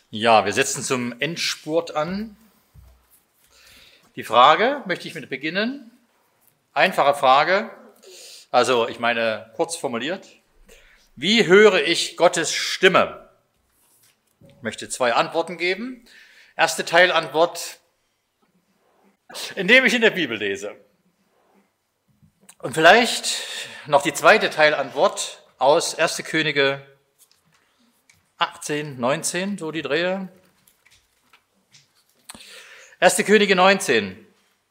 Ja, wir setzen zum Endspurt an. Die Frage möchte ich mit beginnen. Einfache Frage, also ich meine kurz formuliert. Wie höre ich Gottes Stimme? Ich möchte 2 Antworten geben. Erste Teilantwort, indem ich in der Bibel lese. Und vielleicht noch die zweite Teilantwort aus 1. Könige 18, 19, so die Drehe. 1. Könige 19,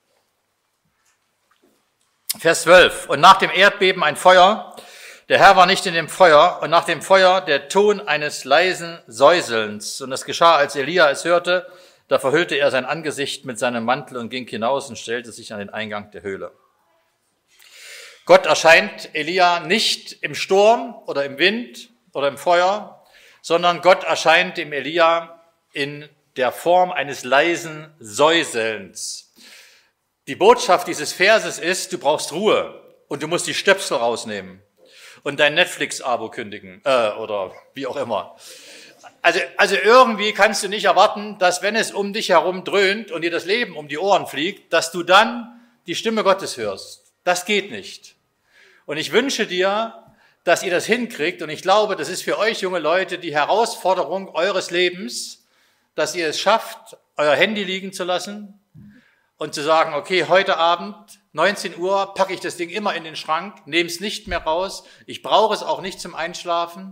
Vers 12. Und nach dem Erdbeben ein Feuer, der Herr war nicht in dem Feuer, und nach dem Feuer der Ton eines leisen Säuselns. Und es geschah, als Elia es hörte, da verhüllte er sein Angesicht mit seinem Mantel und ging hinaus und stellte sich an den Eingang der Höhle. Gott erscheint Elia nicht im Sturm oder im Wind oder im Feuer, sondern Gott erscheint dem Elia in der Form eines leisen Säuselns. Die Botschaft dieses Verses ist, du brauchst Ruhe und du musst die Stöpsel rausnehmen und dein Netflix-Abo kündigen oder wie auch immer. Also irgendwie kannst du nicht erwarten, dass wenn es um dich herum dröhnt und dir das Leben um die Ohren fliegt, dass du dann die Stimme Gottes hörst. Das geht nicht. Und ich wünsche dir, dass ihr das hinkriegt. Und ich glaube, das ist für euch junge Leute die Herausforderung eures Lebens, dass ihr es schafft, euer Handy liegen zu lassen und zu sagen, okay, heute Abend, 19 Uhr, packe ich das Ding immer in den Schrank, nehme es nicht mehr raus. Ich brauche es auch nicht zum Einschlafen.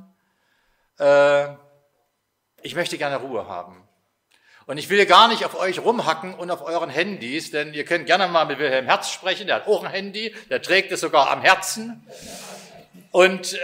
Ich möchte gerne Ruhe haben. Und ich will gar nicht auf euch rumhacken und auf euren Handys, denn ihr könnt gerne mal mit Wilhelm Herz sprechen, der hat auch ein Handy, der trägt es sogar am Herzen. Und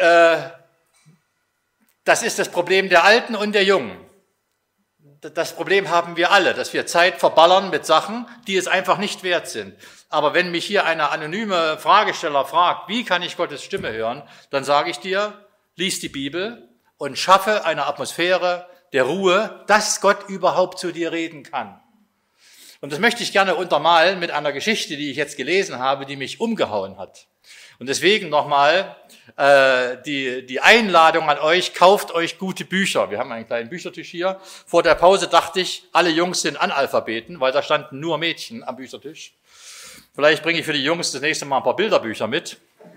das ist das Problem der Alten und der Jungen. Das Problem haben wir alle, dass wir Zeit verballern mit Sachen, die es einfach nicht wert sind. Aber wenn mich hier eine anonyme Fragesteller fragt, wie kann ich Gottes Stimme hören, dann sage ich dir, lies die Bibel und schaffe eine Atmosphäre der Ruhe, dass Gott überhaupt zu dir reden kann. Und das möchte ich gerne untermalen mit einer Geschichte, die ich jetzt gelesen habe, die mich umgehauen hat. Und deswegen nochmal die Einladung an euch, kauft euch gute Bücher. Wir haben einen kleinen Büchertisch hier. Vor der Pause dachte ich, alle Jungs sind Analphabeten, weil da standen nur Mädchen am Büchertisch. Vielleicht bringe ich für die Jungs das nächste Mal ein paar Bilderbücher mit.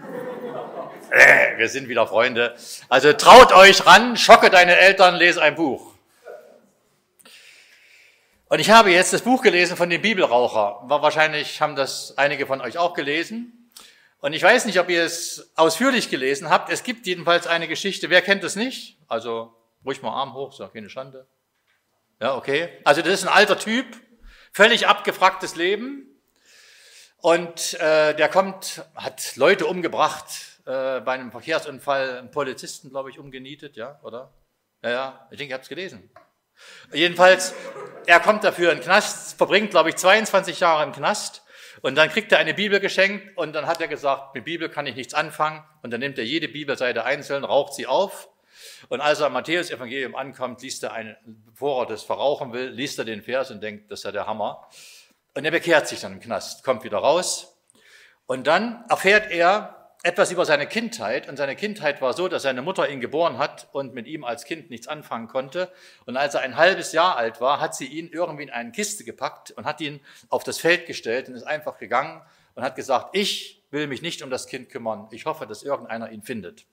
Wir sind wieder Freunde. Also traut euch ran, schocke deine Eltern, lese ein Buch. Und ich habe jetzt das Buch gelesen von dem Bibelraucher. Wahrscheinlich haben das einige von euch auch gelesen. Und ich weiß nicht, ob ihr es ausführlich gelesen habt. Es gibt jedenfalls eine Geschichte. Wer kennt es nicht? Also ruhig mal Arm hoch, so keine Schande. Ja, okay. Also das ist ein alter Typ, völlig abgefragtes Leben. Und der hat Leute umgebracht, bei einem Verkehrsunfall, einen Polizisten, glaube ich, umgenietet, ja, oder? Ja, ich denke, ihr habt es gelesen. Jedenfalls, er kommt dafür in den Knast, verbringt, glaube ich, 22 Jahre im Knast. Und dann kriegt er eine Bibel geschenkt und dann hat er gesagt, mit Bibel kann ich nichts anfangen. Und dann nimmt er jede Bibelseite einzeln, raucht sie auf. Und als er am Matthäus-Evangelium ankommt, bevor er das verrauchen will, liest er den Vers und denkt, das ist ja der Hammer. Und er bekehrt sich dann im Knast, kommt wieder raus. Und dann erfährt er etwas über seine Kindheit. Und seine Kindheit war so, dass seine Mutter ihn geboren hat und mit ihm als Kind nichts anfangen konnte. Und als er ein halbes Jahr alt war, hat sie ihn irgendwie in eine Kiste gepackt und hat ihn auf das Feld gestellt und ist einfach gegangen und hat gesagt, ich will mich nicht um das Kind kümmern. Ich hoffe, dass irgendeiner ihn findet.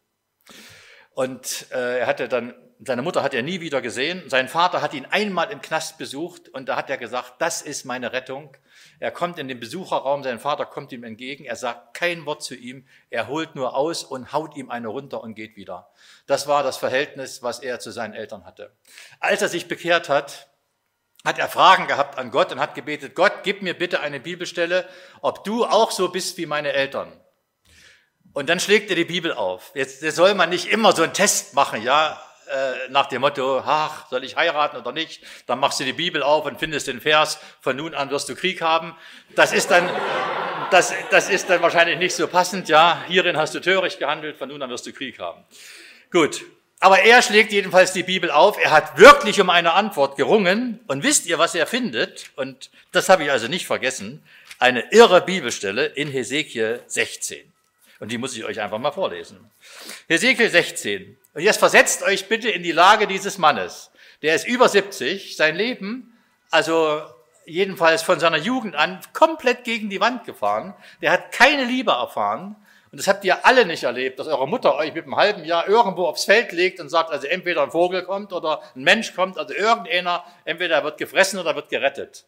Und seine Mutter hat er nie wieder gesehen. Sein Vater hat ihn einmal im Knast besucht und da hat er gesagt, das ist meine Rettung. Er kommt in den Besucherraum, sein Vater kommt ihm entgegen, er sagt kein Wort zu ihm, er holt nur aus und haut ihm eine runter und geht wieder. Das war das Verhältnis, was er zu seinen Eltern hatte. Als er sich bekehrt hat, hat er Fragen gehabt an Gott und hat gebetet, Gott, gib mir bitte eine Bibelstelle, ob du auch so bist wie meine Eltern. Und dann schlägt er die Bibel auf. Jetzt soll man nicht immer so einen Test machen, ja, nach dem Motto, ach, soll ich heiraten oder nicht? Dann machst du die Bibel auf und findest den Vers, von nun an wirst du Krieg haben. Das ist dann wahrscheinlich nicht so passend, ja, hierin hast du töricht gehandelt, von nun an wirst du Krieg haben. Gut, aber er schlägt jedenfalls die Bibel auf, er hat wirklich um eine Antwort gerungen und wisst ihr, was er findet? Und das habe ich also nicht vergessen, eine irre Bibelstelle in Hesekiel 16. Und die muss ich euch einfach mal vorlesen. Hesekiel 16. Und jetzt versetzt euch bitte in die Lage dieses Mannes. Der ist über 70, sein Leben, also jedenfalls von seiner Jugend an, komplett gegen die Wand gefahren. Der hat keine Liebe erfahren. Und das habt ihr alle nicht erlebt, dass eure Mutter euch mit einem halben Jahr irgendwo aufs Feld legt und sagt, also entweder ein Vogel kommt oder ein Mensch kommt, also irgendeiner, entweder er wird gefressen oder wird gerettet.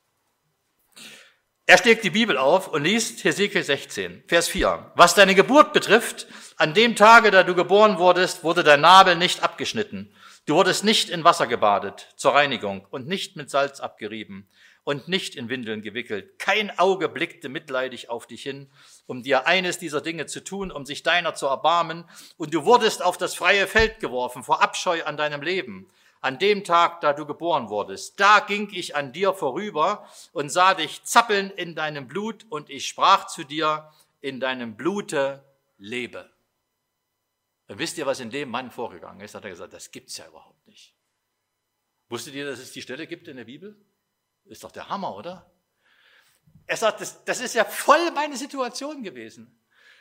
Er schlägt die Bibel auf und liest Hesekiel 16, Vers 4. Was deine Geburt betrifft, an dem Tage, da du geboren wurdest, wurde dein Nabel nicht abgeschnitten. Du wurdest nicht in Wasser gebadet zur Reinigung und nicht mit Salz abgerieben und nicht in Windeln gewickelt. Kein Auge blickte mitleidig auf dich hin, um dir eines dieser Dinge zu tun, um sich deiner zu erbarmen. Und du wurdest auf das freie Feld geworfen, vor Abscheu an deinem Leben. An dem Tag, da du geboren wurdest, da ging ich an dir vorüber und sah dich zappeln in deinem Blut und ich sprach zu dir, in deinem Blute lebe. Und wisst ihr, was in dem Mann vorgegangen ist? Hat er gesagt, das gibt's ja überhaupt nicht. Wusstet ihr, dass es die Stelle gibt in der Bibel? Ist doch der Hammer, oder? Er sagt, das ist ja voll meine Situation gewesen.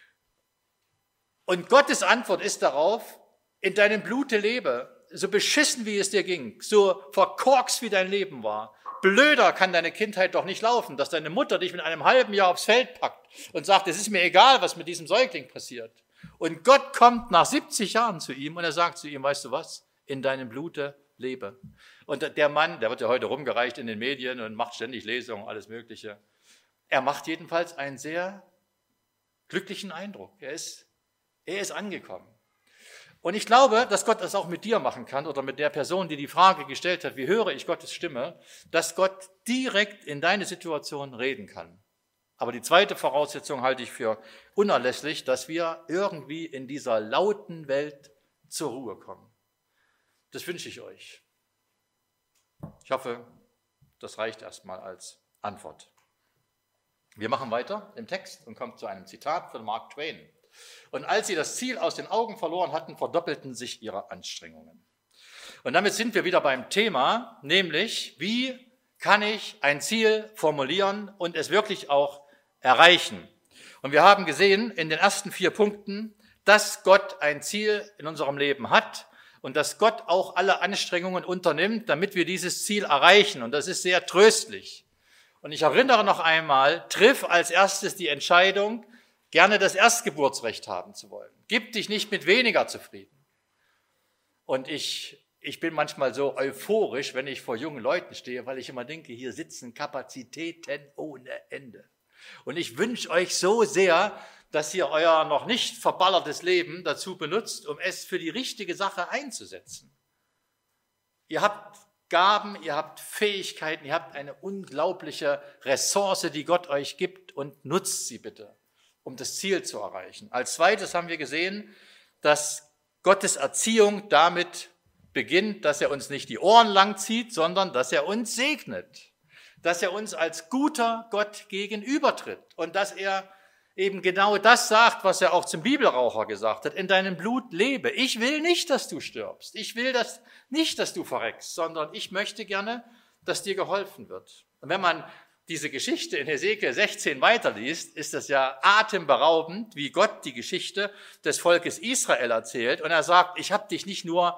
Und Gottes Antwort ist darauf, in deinem Blute lebe. So beschissen, wie es dir ging, so verkorkst, wie dein Leben war. Blöder kann deine Kindheit doch nicht laufen, dass deine Mutter dich mit einem halben Jahr aufs Feld packt und sagt, es ist mir egal, was mit diesem Säugling passiert. Und Gott kommt nach 70 Jahren zu ihm und er sagt zu ihm, weißt du was, in deinem Blute lebe. Und der Mann, der wird ja heute rumgereicht in den Medien und macht ständig Lesungen, alles Mögliche. Er macht jedenfalls einen sehr glücklichen Eindruck. Er ist angekommen. Und ich glaube, dass Gott das auch mit dir machen kann oder mit der Person, die die Frage gestellt hat, wie höre ich Gottes Stimme, dass Gott direkt in deine Situation reden kann. Aber die zweite Voraussetzung halte ich für unerlässlich, dass wir irgendwie in dieser lauten Welt zur Ruhe kommen. Das wünsche ich euch. Ich hoffe, das reicht erstmal als Antwort. Wir machen weiter im Text und kommen zu einem Zitat von Mark Twain. Und als sie das Ziel aus den Augen verloren hatten, verdoppelten sich ihre Anstrengungen. Und damit sind wir wieder beim Thema, nämlich, wie kann ich ein Ziel formulieren und es wirklich auch erreichen? Und wir haben gesehen in den ersten 4 Punkten, dass Gott ein Ziel in unserem Leben hat und dass Gott auch alle Anstrengungen unternimmt, damit wir dieses Ziel erreichen. Und das ist sehr tröstlich. Und ich erinnere noch einmal, triff als erstes die Entscheidung, gerne das Erstgeburtsrecht haben zu wollen. Gib dich nicht mit weniger zufrieden. Und ich bin manchmal so euphorisch, wenn ich vor jungen Leuten stehe, weil ich immer denke, hier sitzen Kapazitäten ohne Ende. Und ich wünsche euch so sehr, dass ihr euer noch nicht verballertes Leben dazu benutzt, um es für die richtige Sache einzusetzen. Ihr habt Gaben, ihr habt Fähigkeiten, ihr habt eine unglaubliche Ressource, die Gott euch gibt und nutzt sie bitte, um das Ziel zu erreichen. Als zweites haben wir gesehen, dass Gottes Erziehung damit beginnt, dass er uns nicht die Ohren lang zieht, sondern dass er uns segnet, dass er uns als guter Gott gegenübertritt und dass er eben genau das sagt, was er auch zum Bibelraucher gesagt hat, in deinem Blut lebe. Ich will nicht, dass du stirbst. Ich will nicht, dass du verreckst, sondern ich möchte gerne, dass dir geholfen wird. Und wenn man diese Geschichte in Hesekiel 16 weiterliest, ist das ja atemberaubend, wie Gott die Geschichte des Volkes Israel erzählt. Und er sagt, ich habe dich nicht nur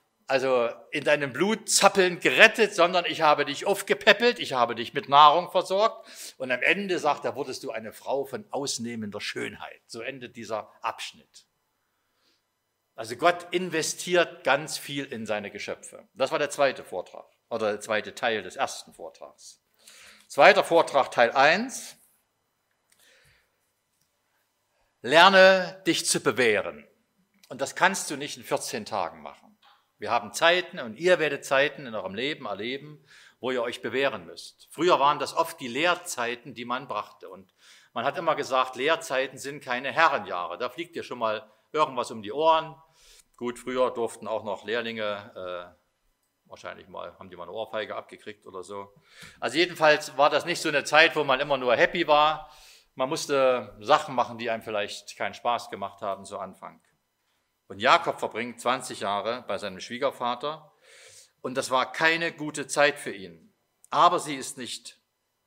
in deinem Blut zappelnd gerettet, sondern ich habe dich aufgepäppelt, ich habe dich mit Nahrung versorgt. Und am Ende sagt er, wurdest du eine Frau von ausnehmender Schönheit. So endet dieser Abschnitt. Also Gott investiert ganz viel in seine Geschöpfe. Das war der zweite Vortrag oder der zweite Teil des ersten Vortrags. Zweiter Vortrag, Teil 1. Lerne dich zu bewähren. Und das kannst du nicht in 14 Tagen machen. Wir haben Zeiten und ihr werdet Zeiten in eurem Leben erleben, wo ihr euch bewähren müsst. Früher waren das oft die Lehrzeiten, die man brachte. Und man hat immer gesagt, Lehrzeiten sind keine Herrenjahre. Da fliegt dir schon mal irgendwas um die Ohren. Gut, früher durften auch noch Lehrlinge wahrscheinlich haben die mal eine Ohrfeige abgekriegt oder so. Also jedenfalls war das nicht so eine Zeit, wo man immer nur happy war. Man musste Sachen machen, die einem vielleicht keinen Spaß gemacht haben zu Anfang. Und Jakob verbringt 20 Jahre bei seinem Schwiegervater und das war keine gute Zeit für ihn. Aber sie ist nicht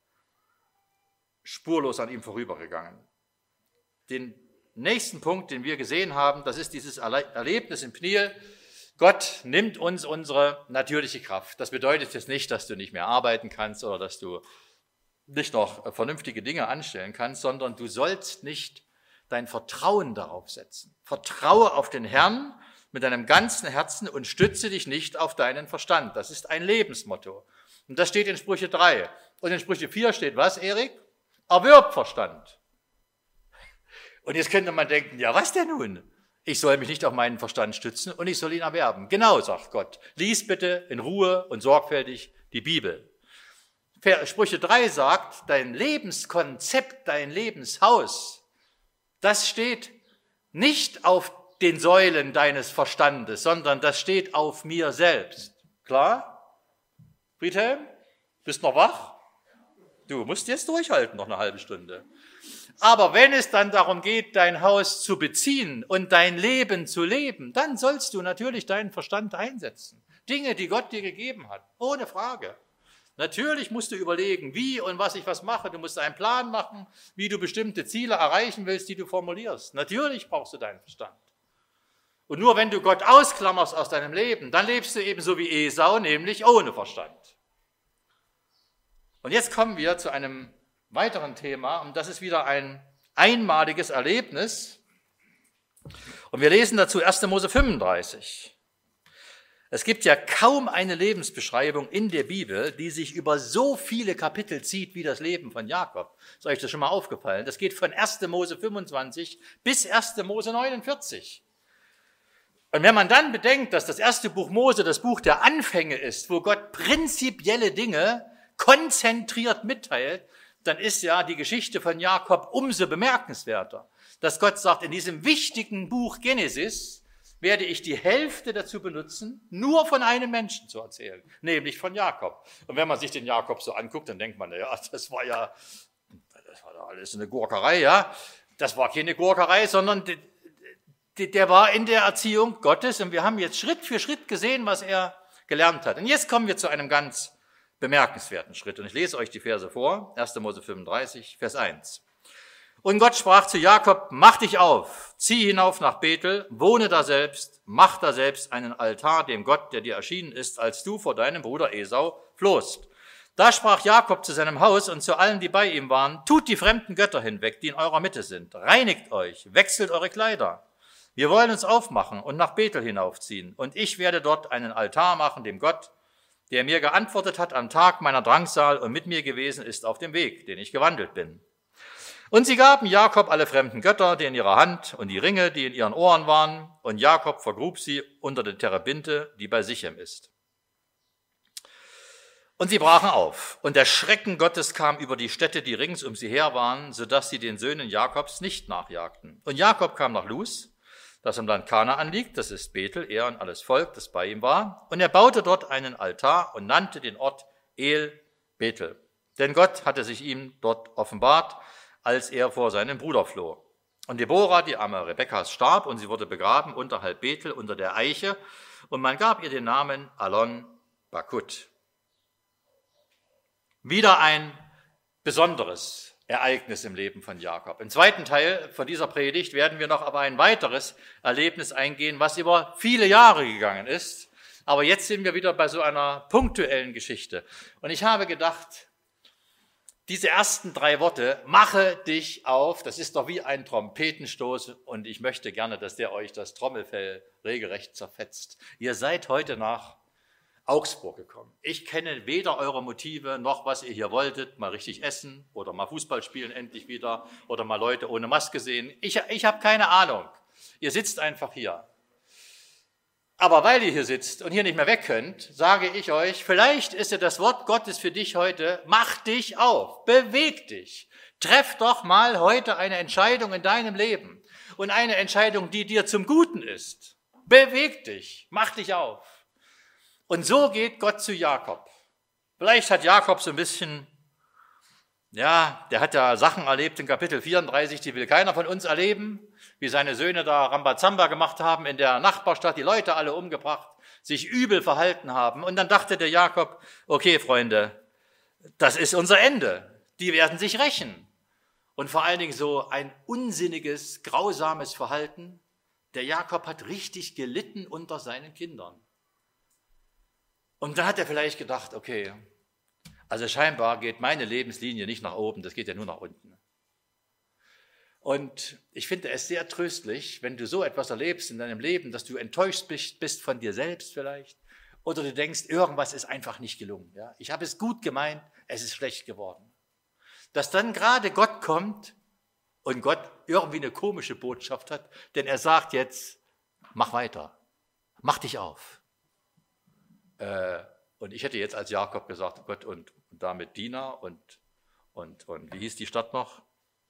spurlos an ihm vorübergegangen. Den nächsten Punkt, den wir gesehen haben, das ist dieses Erlebnis in Pniel. Gott nimmt uns unsere natürliche Kraft. Das bedeutet jetzt nicht, dass du nicht mehr arbeiten kannst oder dass du nicht noch vernünftige Dinge anstellen kannst, sondern du sollst nicht dein Vertrauen darauf setzen. Vertraue auf den Herrn mit deinem ganzen Herzen und stütze dich nicht auf deinen Verstand. Das ist ein Lebensmotto. Und das steht in Sprüche 3. Und in Sprüche 4 steht was, Erik? Erwirb Verstand. Und jetzt könnte man denken, ja, was denn nun? Ich soll mich nicht auf meinen Verstand stützen und ich soll ihn erwerben. Genau, sagt Gott. Lies bitte in Ruhe und sorgfältig die Bibel. Sprüche 3 sagt, dein Lebenskonzept, dein Lebenshaus, das steht nicht auf den Säulen deines Verstandes, sondern das steht auf mir selbst. Klar? Friedhelm, bist noch wach? Du musst jetzt durchhalten, noch eine halbe Stunde. Aber wenn es dann darum geht, dein Haus zu beziehen und dein Leben zu leben, dann sollst du natürlich deinen Verstand einsetzen. Dinge, die Gott dir gegeben hat, ohne Frage. Natürlich musst du überlegen, wie und was ich was mache. Du musst einen Plan machen, wie du bestimmte Ziele erreichen willst, die du formulierst. Natürlich brauchst du deinen Verstand. Und nur wenn du Gott ausklammerst aus deinem Leben, dann lebst du ebenso wie Esau, nämlich ohne Verstand. Und jetzt kommen wir zu einem weiteren Thema, und das ist wieder ein einmaliges Erlebnis. Und wir lesen dazu 1. Mose 35. Es gibt ja kaum eine Lebensbeschreibung in der Bibel, die sich über so viele Kapitel zieht wie das Leben von Jakob. Ist euch das schon mal aufgefallen? Das geht von 1. Mose 25 bis 1. Mose 49. Und wenn man dann bedenkt, dass das erste Buch Mose das Buch der Anfänge ist, wo Gott prinzipielle Dinge konzentriert mitteilt, dann ist ja die Geschichte von Jakob umso bemerkenswerter. Dass Gott sagt, in diesem wichtigen Buch Genesis werde ich die Hälfte dazu benutzen, nur von einem Menschen zu erzählen, nämlich von Jakob. Und wenn man sich den Jakob so anguckt, dann denkt man, ja, das war doch alles eine Gurkerei, ja. Das war keine Gurkerei, sondern der war in der Erziehung Gottes und wir haben jetzt Schritt für Schritt gesehen, was er gelernt hat. Und jetzt kommen wir zu einem ganz bemerkenswerten Schritt. Und ich lese euch die Verse vor, 1. Mose 35, Vers 1. Und Gott sprach zu Jakob, mach dich auf, zieh hinauf nach Bethel, wohne da selbst, mach da selbst einen Altar dem Gott, der dir erschienen ist, als du vor deinem Bruder Esau flohst. Da sprach Jakob zu seinem Haus und zu allen, die bei ihm waren, tut die fremden Götter hinweg, die in eurer Mitte sind, reinigt euch, wechselt eure Kleider. Wir wollen uns aufmachen und nach Bethel hinaufziehen, und ich werde dort einen Altar machen dem Gott, der mir geantwortet hat am Tag meiner Drangsal und mit mir gewesen ist auf dem Weg, den ich gewandelt bin. Und sie gaben Jakob alle fremden Götter, die in ihrer Hand, und die Ringe, die in ihren Ohren waren, und Jakob vergrub sie unter der Terebinte, die bei Sichem ist. Und sie brachen auf, und der Schrecken Gottes kam über die Städte, die rings um sie her waren, sodass sie den Söhnen Jakobs nicht nachjagten. Und Jakob kam nach Luz, das im Land Kanaan liegt, das ist Bethel, er und alles Volk, das bei ihm war. Und er baute dort einen Altar und nannte den Ort El Bethel. Denn Gott hatte sich ihm dort offenbart, als er vor seinem Bruder floh. Und Deborah, die Amme Rebekkas, starb, und sie wurde begraben unterhalb Bethel unter der Eiche, und man gab ihr den Namen Alon Bakut. Wieder ein besonderes Ereignis im Leben von Jakob. Im zweiten Teil von dieser Predigt werden wir noch aber ein weiteres Erlebnis eingehen, was über viele Jahre gegangen ist. Aber jetzt sind wir wieder bei so einer punktuellen Geschichte. Und ich habe gedacht, diese ersten 3 Worte, mache dich auf, das ist doch wie ein Trompetenstoß, und ich möchte gerne, dass der euch das Trommelfell regelrecht zerfetzt. Ihr seid heute nach Augsburg gekommen. Ich kenne weder eure Motive noch, was ihr hier wolltet, mal richtig essen oder mal Fußball spielen endlich wieder oder mal Leute ohne Maske sehen. Ich habe keine Ahnung. Ihr sitzt einfach hier. Aber weil ihr hier sitzt und hier nicht mehr weg könnt, sage ich euch, vielleicht ist ja das Wort Gottes für dich heute, mach dich auf, beweg dich. Treff doch mal heute eine Entscheidung in deinem Leben und eine Entscheidung, die dir zum Guten ist. Beweg dich, mach dich auf. Und so geht Gott zu Jakob. Vielleicht hat Jakob so ein bisschen, ja, der hat ja Sachen erlebt in Kapitel 34, die will keiner von uns erleben, wie seine Söhne da Rambazamba gemacht haben in der Nachbarstadt, die Leute alle umgebracht, sich übel verhalten haben. Und dann dachte der Jakob, okay, Freunde, das ist unser Ende. Die werden sich rächen. Und vor allen Dingen so ein unsinniges, grausames Verhalten, Der Jakob hat richtig gelitten unter seinen Kindern. Und dann hat er vielleicht gedacht, okay, also scheinbar geht meine Lebenslinie nicht nach oben, das geht ja nur nach unten. Und ich finde es sehr tröstlich, wenn du so etwas erlebst in deinem Leben, dass du enttäuscht bist von dir selbst vielleicht, oder du denkst, irgendwas ist einfach nicht gelungen. Ja? Ich habe es gut gemeint, es ist schlecht geworden. Dass dann gerade Gott kommt und Gott irgendwie eine komische Botschaft hat, denn er sagt jetzt, mach weiter, mach dich auf. Und ich hätte jetzt als Jakob gesagt, Gott, und damit Dina und wie hieß die Stadt noch?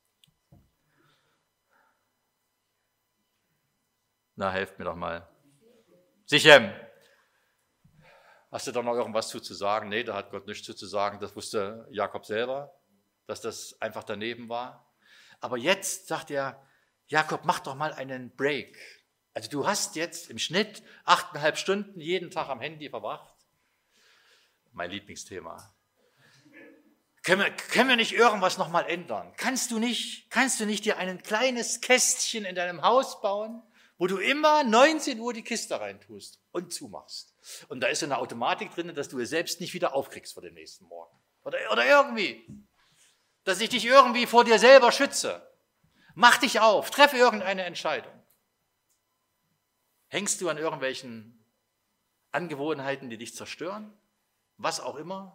Na, helft mir doch mal. Sichem. Hast du da noch irgendwas zu sagen? Nee, da hat Gott nichts zu sagen. Das wusste Jakob selber, dass das einfach daneben war. Aber jetzt sagt er, Jakob, mach doch mal einen Break. Also du hast jetzt im Schnitt 8,5 Stunden jeden Tag am Handy verbracht. Mein Lieblingsthema. Können wir nicht irgendwas nochmal ändern? Kannst du nicht dir ein kleines Kästchen in deinem Haus bauen, wo du immer 19 Uhr die Kiste reintust und zumachst? Und da ist so eine Automatik drin, dass du es selbst nicht wieder aufkriegst vor dem nächsten Morgen. Oder irgendwie. Dass ich dich irgendwie vor dir selber schütze. Mach dich auf, treffe irgendeine Entscheidung. Hängst du an irgendwelchen Angewohnheiten, die dich zerstören? Was auch immer?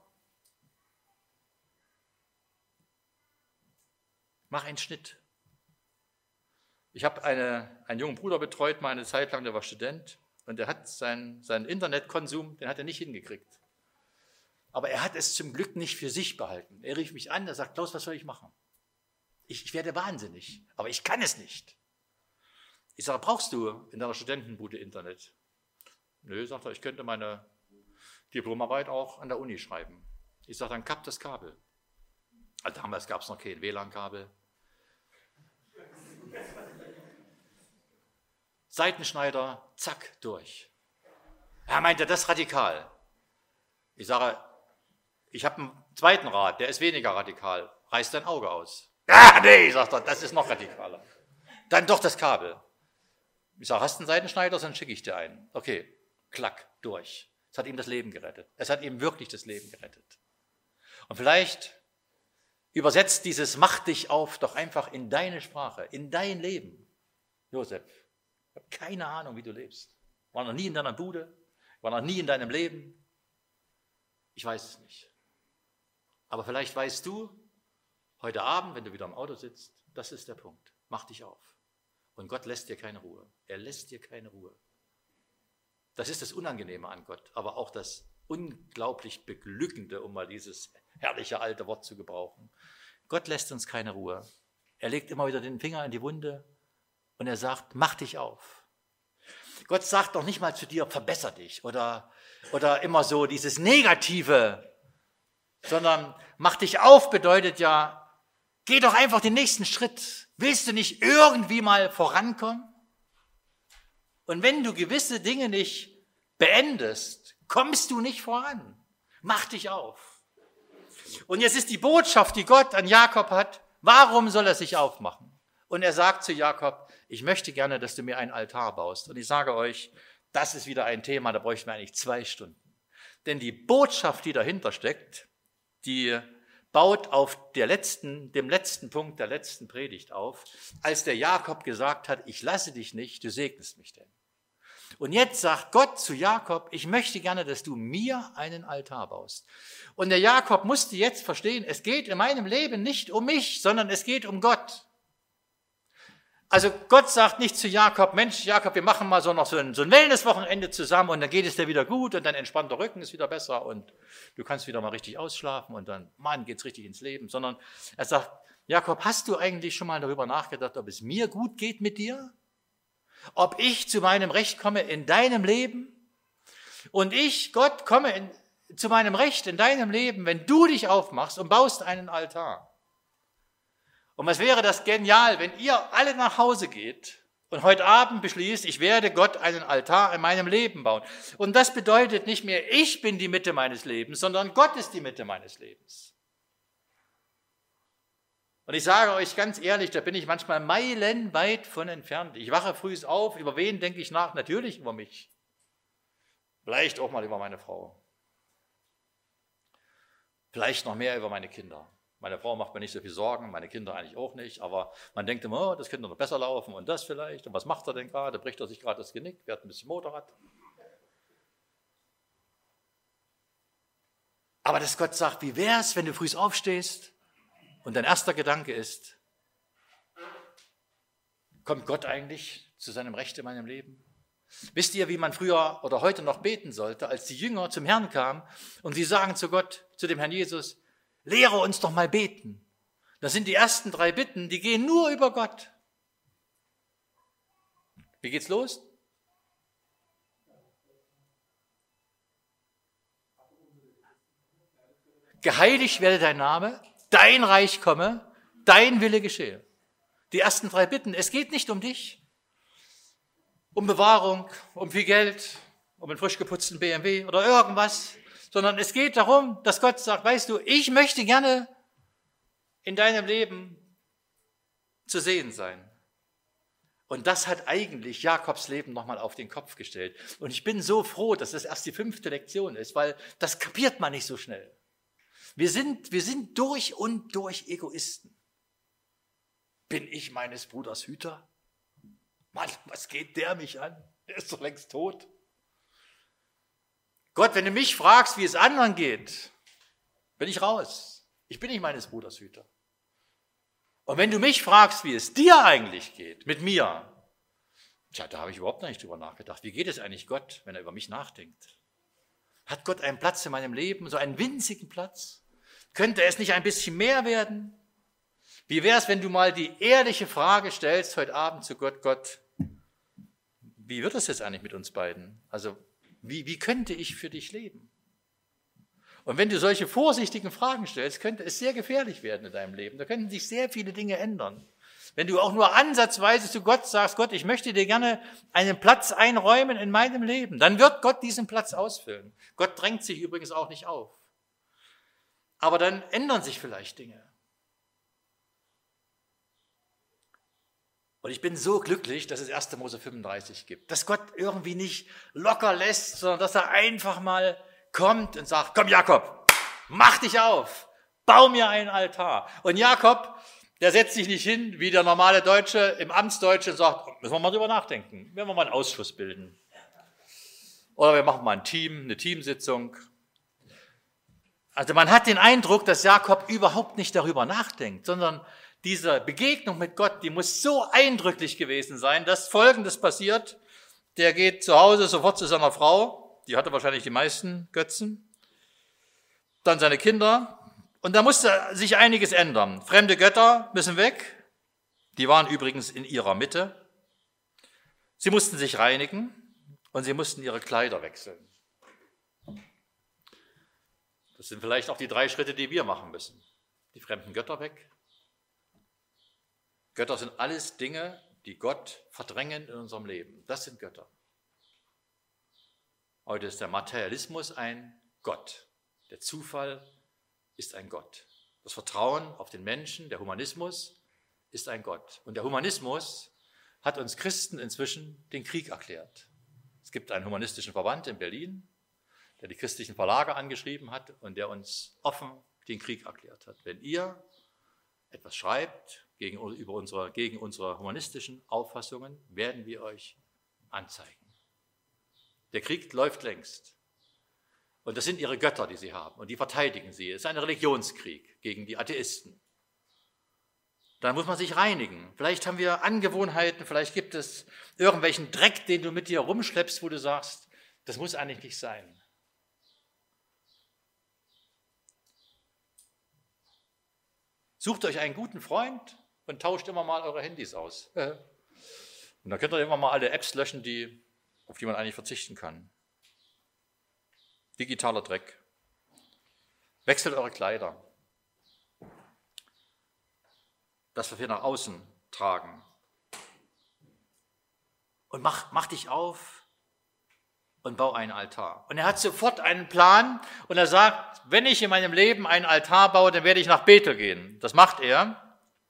Mach einen Schnitt. Ich habe einen jungen Bruder betreut, mal eine Zeit lang, der war Student, und der hat seinen Internetkonsum, den hat er nicht hingekriegt. Aber er hat es zum Glück nicht für sich behalten. Er rief mich an, er sagt, Klaus, was soll ich machen? Ich werde wahnsinnig, aber ich kann es nicht. Ich sage, brauchst du in deiner Studentenbude Internet? Nö, sagt er, ich könnte meine Diplomarbeit auch an der Uni schreiben. Ich sage, dann kapp das Kabel. Also damals gab es noch kein WLAN-Kabel. Seitenschneider, zack, durch. Er meinte, das ist radikal. Ich sage, ich habe einen zweiten Rat, der ist weniger radikal. Reiß dein Auge aus. Ja, nee, sagt er, das ist noch radikaler. Dann doch das Kabel. Ich sage, hast du einen Seitenschneider, dann schicke ich dir einen. Okay, klack, durch. Es hat ihm das Leben gerettet. Es hat ihm wirklich das Leben gerettet. Und vielleicht übersetzt dieses Mach dich auf doch einfach in deine Sprache, in dein Leben. Josef, ich habe keine Ahnung, wie du lebst. War noch nie in deiner Bude, war noch nie in deinem Leben. Ich weiß es nicht. Aber vielleicht weißt du, heute Abend, wenn du wieder im Auto sitzt, das ist der Punkt. Mach dich auf. Und Gott lässt dir keine Ruhe. Er lässt dir keine Ruhe. Das ist das Unangenehme an Gott, aber auch das unglaublich Beglückende, um mal dieses herrliche alte Wort zu gebrauchen. Gott lässt uns keine Ruhe. Er legt immer wieder den Finger in die Wunde und er sagt, mach dich auf. Gott sagt doch nicht mal zu dir, verbessere dich oder immer so dieses Negative, sondern mach dich auf bedeutet ja, geh doch einfach den nächsten Schritt. Willst du nicht irgendwie mal vorankommen? Und wenn du gewisse Dinge nicht beendest, kommst du nicht voran. Mach dich auf. Und jetzt ist die Botschaft, die Gott an Jakob hat, warum soll er sich aufmachen? Und er sagt zu Jakob, ich möchte gerne, dass du mir einen Altar baust. Und ich sage euch, das ist wieder ein Thema, da bräuchten wir eigentlich 2 Stunden. Denn die Botschaft, die dahinter steckt, die baut auf dem letzten Punkt der letzten Predigt auf, als der Jakob gesagt hat, ich lasse dich nicht, du segnest mich denn. Und jetzt sagt Gott zu Jakob, ich möchte gerne, dass du mir einen Altar baust. Und der Jakob musste jetzt verstehen, es geht in meinem Leben nicht um mich, sondern es geht um Gott. Also Gott sagt nicht zu Jakob, Mensch Jakob, wir machen mal so ein Wellness-Wochenende zusammen und dann geht es dir wieder gut und dein entspannter Rücken ist wieder besser und du kannst wieder mal richtig ausschlafen und dann, Mann, geht's richtig ins Leben. Sondern er sagt, Jakob, hast du eigentlich schon mal darüber nachgedacht, ob es mir gut geht mit dir? Ob ich zu meinem Recht komme in deinem Leben? Und ich, Gott, komme zu meinem Recht in deinem Leben, wenn du dich aufmachst und baust einen Altar. Und was wäre das genial, wenn ihr alle nach Hause geht und heute Abend beschließt, ich werde Gott einen Altar in meinem Leben bauen. Und das bedeutet nicht mehr, ich bin die Mitte meines Lebens, sondern Gott ist die Mitte meines Lebens. Und ich sage euch ganz ehrlich, da bin ich manchmal meilenweit von entfernt. Ich wache früh auf, über wen denke ich nach? Natürlich über mich. Vielleicht auch mal über meine Frau. Vielleicht noch mehr über meine Kinder. Meine Frau macht mir nicht so viel Sorgen, meine Kinder eigentlich auch nicht, aber man denkt immer, oh, das könnte noch besser laufen und das vielleicht. Und was macht er denn gerade? Bricht er sich gerade das Genick? Fährt ein bisschen Motorrad? Aber dass Gott sagt, wie wär's, wenn du früh aufstehst und dein erster Gedanke ist, kommt Gott eigentlich zu seinem Recht in meinem Leben? Wisst ihr, wie man früher oder heute noch beten sollte, als die Jünger zum Herrn kamen und sie sagen zu Gott, zu dem Herrn Jesus, lehre uns doch mal beten. Das sind die ersten 3 Bitten, die gehen nur über Gott. Wie geht's los? Geheiligt werde dein Name, dein Reich komme, dein Wille geschehe. Die ersten 3 Bitten, es geht nicht um dich, um Bewahrung, um viel Geld, um einen frisch geputzten BMW oder irgendwas, sondern es geht darum, dass Gott sagt, weißt du, ich möchte gerne in deinem Leben zu sehen sein. Und das hat eigentlich Jakobs Leben nochmal auf den Kopf gestellt. Und ich bin so froh, dass das erst die 5. Lektion ist, weil das kapiert man nicht so schnell. Wir sind durch und durch Egoisten. Bin ich meines Bruders Hüter? Mann, was geht der mich an? Der ist doch längst tot. Gott, wenn du mich fragst, wie es anderen geht, bin ich raus. Ich bin nicht meines Bruders Hüter. Und wenn du mich fragst, wie es dir eigentlich geht, mit mir, tja, da habe ich überhaupt noch nicht drüber nachgedacht. Wie geht es eigentlich Gott, wenn er über mich nachdenkt? Hat Gott einen Platz in meinem Leben, so einen winzigen Platz? Könnte es nicht ein bisschen mehr werden? Wie wäre es, wenn du mal die ehrliche Frage stellst heute Abend zu Gott, Gott, wie wird es jetzt eigentlich mit uns beiden? Also, wie könnte ich für dich leben? Und wenn du solche vorsichtigen Fragen stellst, könnte es sehr gefährlich werden in deinem Leben. Da könnten sich sehr viele Dinge ändern. Wenn du auch nur ansatzweise zu Gott sagst, Gott, ich möchte dir gerne einen Platz einräumen in meinem Leben, dann wird Gott diesen Platz ausfüllen. Gott drängt sich übrigens auch nicht auf. Aber dann ändern sich vielleicht Dinge. Und ich bin so glücklich, dass es 1. Mose 35 gibt. Dass Gott irgendwie nicht locker lässt, sondern dass er einfach mal kommt und sagt, komm Jakob, mach dich auf, bau mir einen Altar. Und Jakob, der setzt sich nicht hin, wie der normale Deutsche im Amtsdeutsche und sagt, müssen wir mal drüber nachdenken, werden wir mal einen Ausschuss bilden. Oder wir machen mal ein Team, eine Teamsitzung. Also man hat den Eindruck, dass Jakob überhaupt nicht darüber nachdenkt, sondern diese Begegnung mit Gott, die muss so eindrücklich gewesen sein, dass Folgendes passiert. Der geht zu Hause sofort zu seiner Frau, die hatte wahrscheinlich die meisten Götzen, dann seine Kinder und da musste sich einiges ändern. Fremde Götter müssen weg, die waren übrigens in ihrer Mitte. Sie mussten sich reinigen und sie mussten ihre Kleider wechseln. Das sind vielleicht auch die 3 Schritte, die wir machen müssen. Die fremden Götter weg. Götter sind alles Dinge, die Gott verdrängen in unserem Leben. Das sind Götter. Heute ist der Materialismus ein Gott. Der Zufall ist ein Gott. Das Vertrauen auf den Menschen, der Humanismus, ist ein Gott. Und der Humanismus hat uns Christen inzwischen den Krieg erklärt. Es gibt einen humanistischen Verband in Berlin, der die christlichen Verlage angeschrieben hat und der uns offen den Krieg erklärt hat. Wenn ihr etwas schreibt gegen unsere humanistischen Auffassungen, werden wir euch anzeigen. Der Krieg läuft längst. Und das sind ihre Götter, die sie haben. Und die verteidigen sie. Es ist ein Religionskrieg gegen die Atheisten. Dann muss man sich reinigen. Vielleicht haben wir Angewohnheiten, vielleicht gibt es irgendwelchen Dreck, den du mit dir rumschleppst, wo du sagst, das muss eigentlich nicht sein. Sucht euch einen guten Freund und tauscht immer mal eure Handys aus. Und dann könnt ihr immer mal alle Apps löschen, auf die man eigentlich verzichten kann. Digitaler Dreck. Wechselt eure Kleider. Das, was wir nach außen tragen. Und mach dich auf und bau einen Altar. Und er hat sofort einen Plan und er sagt, wenn ich in meinem Leben einen Altar baue, dann werde ich nach Bethel gehen. Das macht er.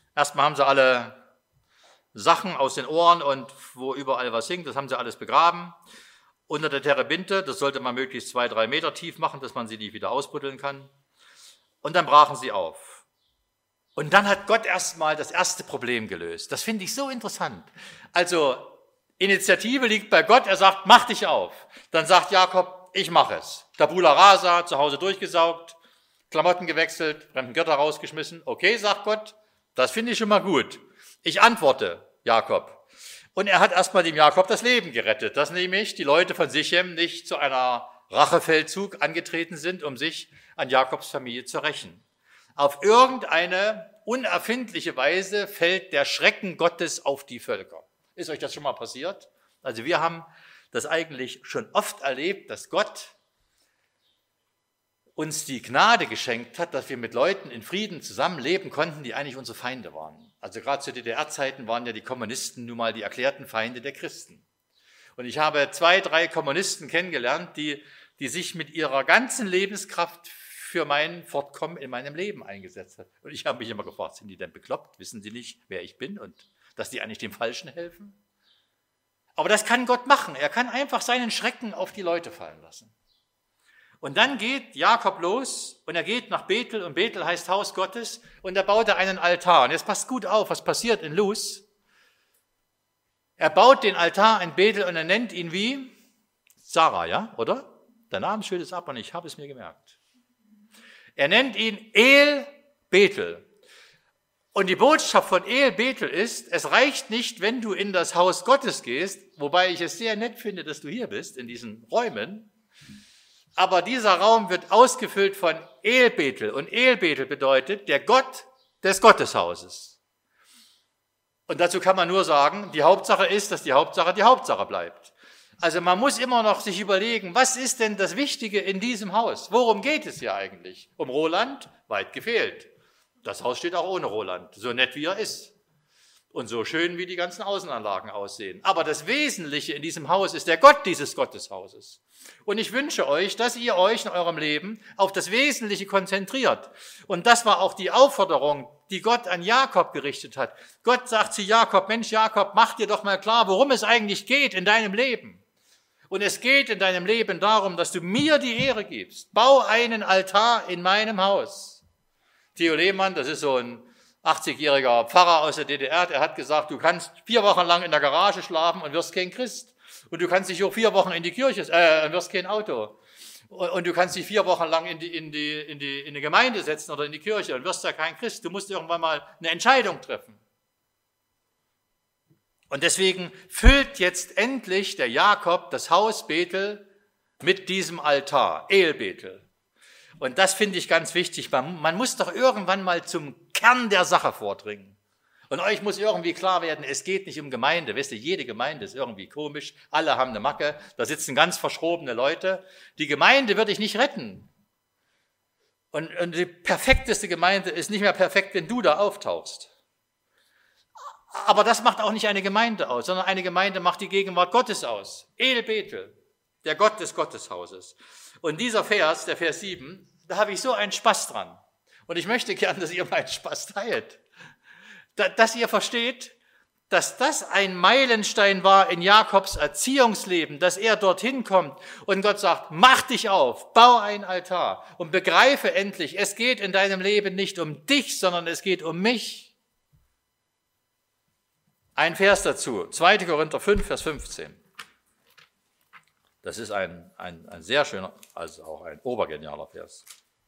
Erstmal haben sie alle Sachen aus den Ohren und wo überall was hing, das haben sie alles begraben. Unter der Terebinte, das sollte man möglichst 2-3 Meter tief machen, dass man sie nicht wieder ausbuddeln kann. Und dann brachen sie auf. Und dann hat Gott erstmal das erste Problem gelöst. Das finde ich so interessant. Also Initiative liegt bei Gott, er sagt, mach dich auf. Dann sagt Jakob, ich mache es. Tabula rasa, zu Hause durchgesaugt, Klamotten gewechselt, fremden Götter rausgeschmissen. Okay, sagt Gott, das finde ich schon mal gut. Ich antworte Jakob. Und er hat erstmal dem Jakob das Leben gerettet, dass nämlich die Leute von Sichem nicht zu einer Rachefeldzug angetreten sind, um sich an Jakobs Familie zu rächen. Auf irgendeine unerfindliche Weise fällt der Schrecken Gottes auf die Völker. Ist euch das schon mal passiert? Also wir haben das eigentlich schon oft erlebt, dass Gott uns die Gnade geschenkt hat, dass wir mit Leuten in Frieden zusammenleben konnten, die eigentlich unsere Feinde waren. Also gerade zu DDR-Zeiten waren ja die Kommunisten nun mal die erklärten Feinde der Christen. Und ich habe 2-3 Kommunisten kennengelernt, die sich mit ihrer ganzen Lebenskraft für mein Fortkommen in meinem Leben eingesetzt haben. Und ich habe mich immer gefragt, sind die denn bekloppt? Wissen sie nicht, wer ich bin und dass die eigentlich dem Falschen helfen? Aber das kann Gott machen. Er kann einfach seinen Schrecken auf die Leute fallen lassen. Und dann geht Jakob los und er geht nach Bethel und Bethel heißt Haus Gottes und er baut da einen Altar. Und jetzt passt gut auf, was passiert in Luz. Er baut den Altar in Bethel und er nennt ihn wie? Sarah, ja, oder? Der Namensschild ist ab und ich habe es mir gemerkt. Er nennt ihn El Bethel. Und die Botschaft von El Bethel ist, es reicht nicht, wenn du in das Haus Gottes gehst, wobei ich es sehr nett finde, dass du hier bist, in diesen Räumen, aber dieser Raum wird ausgefüllt von El Bethel. Und El Bethel bedeutet der Gott des Gotteshauses. Und dazu kann man nur sagen, die Hauptsache ist, dass die Hauptsache bleibt. Also man muss immer noch sich überlegen, was ist denn das Wichtige in diesem Haus? Worum geht es hier eigentlich? Um Roland? Weit gefehlt. Das Haus steht auch ohne Roland, so nett wie er ist. Und so schön, wie die ganzen Außenanlagen aussehen. Aber das Wesentliche in diesem Haus ist der Gott dieses Gotteshauses. Und ich wünsche euch, dass ihr euch in eurem Leben auf das Wesentliche konzentriert. Und das war auch die Aufforderung, die Gott an Jakob gerichtet hat. Gott sagt zu Jakob, Mensch Jakob, mach dir doch mal klar, worum es eigentlich geht in deinem Leben. Und es geht in deinem Leben darum, dass du mir die Ehre gibst. Bau einen Altar in meinem Haus. Theo Lehmann, das ist so ein 80-jähriger Pfarrer aus der DDR, der hat gesagt, du kannst 4 Wochen lang in der Garage schlafen und wirst kein Christ. Und du kannst dich auch 4 Wochen in die Kirche, und wirst kein Auto. Und du kannst dich 4 Wochen lang in die Gemeinde setzen oder in die Kirche und wirst ja kein Christ. Du musst irgendwann mal eine Entscheidung treffen. Und deswegen füllt jetzt endlich der Jakob das Haus Bethel mit diesem Altar, El Bethel. Und das finde ich ganz wichtig. Man muss doch irgendwann mal zum Kern der Sache vordringen. Und euch muss irgendwie klar werden, es geht nicht um Gemeinde. Wisst ihr, jede Gemeinde ist irgendwie komisch. Alle haben eine Macke. Da sitzen ganz verschrobene Leute. Die Gemeinde wird dich nicht retten. Und die perfekteste Gemeinde ist nicht mehr perfekt, wenn du da auftauchst. Aber das macht auch nicht eine Gemeinde aus, sondern eine Gemeinde macht die Gegenwart Gottes aus. El Bethel, der Gott des Gotteshauses. Und dieser Vers, der Vers 7, da habe ich so einen Spaß dran. Und ich möchte gern, dass ihr meinen Spaß teilt. Dass ihr versteht, dass das ein Meilenstein war in Jakobs Erziehungsleben, dass er dorthin kommt und Gott sagt, mach dich auf, bau einen Altar und begreife endlich, es geht in deinem Leben nicht um dich, sondern es geht um mich. Ein Vers dazu, 2. Korinther 5, Vers 15. Das ist ein sehr schöner, also auch ein obergenialer Vers.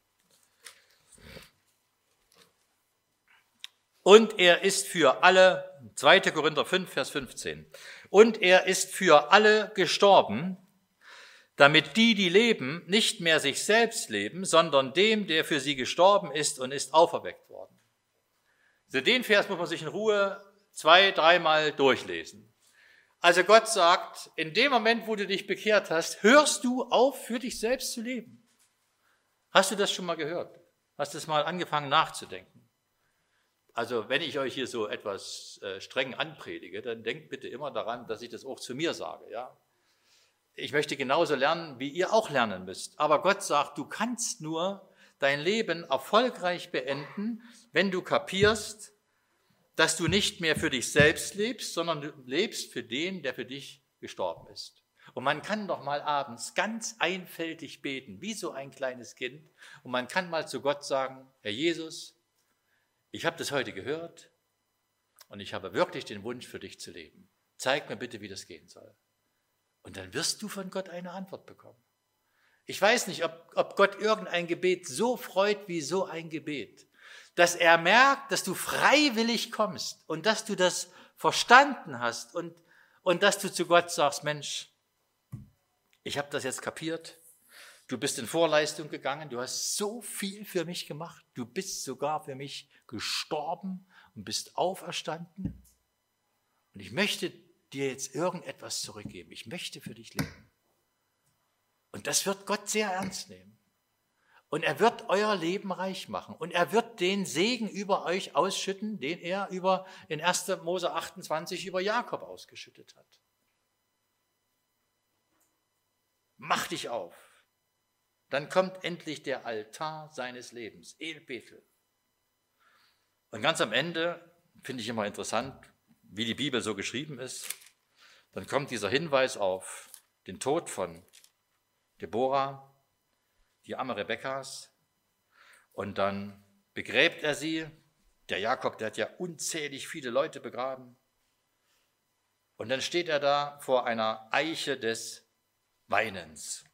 Und er ist für alle, 2. Korinther 5, Vers 15, und er ist für alle gestorben, damit die leben, nicht mehr sich selbst leben, sondern dem, der für sie gestorben ist und ist auferweckt worden. Also den Vers muss man sich in Ruhe 2-3 Mal durchlesen. Also Gott sagt, in dem Moment, wo du dich bekehrt hast, hörst du auf, für dich selbst zu leben. Hast du das schon mal gehört? Hast du es mal angefangen nachzudenken? Also wenn ich euch hier so etwas streng anpredige, dann denkt bitte immer daran, dass ich das auch zu mir sage. Ja? Ich möchte genauso lernen, wie ihr auch lernen müsst. Aber Gott sagt, du kannst nur dein Leben erfolgreich beenden, wenn du kapierst, dass du nicht mehr für dich selbst lebst, sondern du lebst für den, der für dich gestorben ist. Und man kann doch mal abends ganz einfältig beten, wie so ein kleines Kind. Und man kann mal zu Gott sagen, Herr Jesus, ich habe das heute gehört und ich habe wirklich den Wunsch, für dich zu leben. Zeig mir bitte, wie das gehen soll. Und dann wirst du von Gott eine Antwort bekommen. Ich weiß nicht, ob Gott irgendein Gebet so freut wie so ein Gebet, dass er merkt, dass du freiwillig kommst und dass du das verstanden hast und dass du zu Gott sagst, Mensch, ich habe das jetzt kapiert, du bist in Vorleistung gegangen, du hast so viel für mich gemacht, du bist sogar für mich gestorben und bist auferstanden und ich möchte dir jetzt irgendetwas zurückgeben, ich möchte für dich leben. Und das wird Gott sehr ernst nehmen. Und er wird euer Leben reich machen. Und er wird den Segen über euch ausschütten, den er in 1. Mose 28 über Jakob ausgeschüttet hat. Mach dich auf. Dann kommt endlich der Altar seines Lebens, El Bethel. Und ganz am Ende finde ich immer interessant, wie die Bibel so geschrieben ist. Dann kommt dieser Hinweis auf den Tod von Deborah, die Amme Rebekkas, und dann begräbt er sie. Der Jakob, der hat ja unzählig viele Leute begraben. Und dann steht er da vor einer Eiche des Weinens.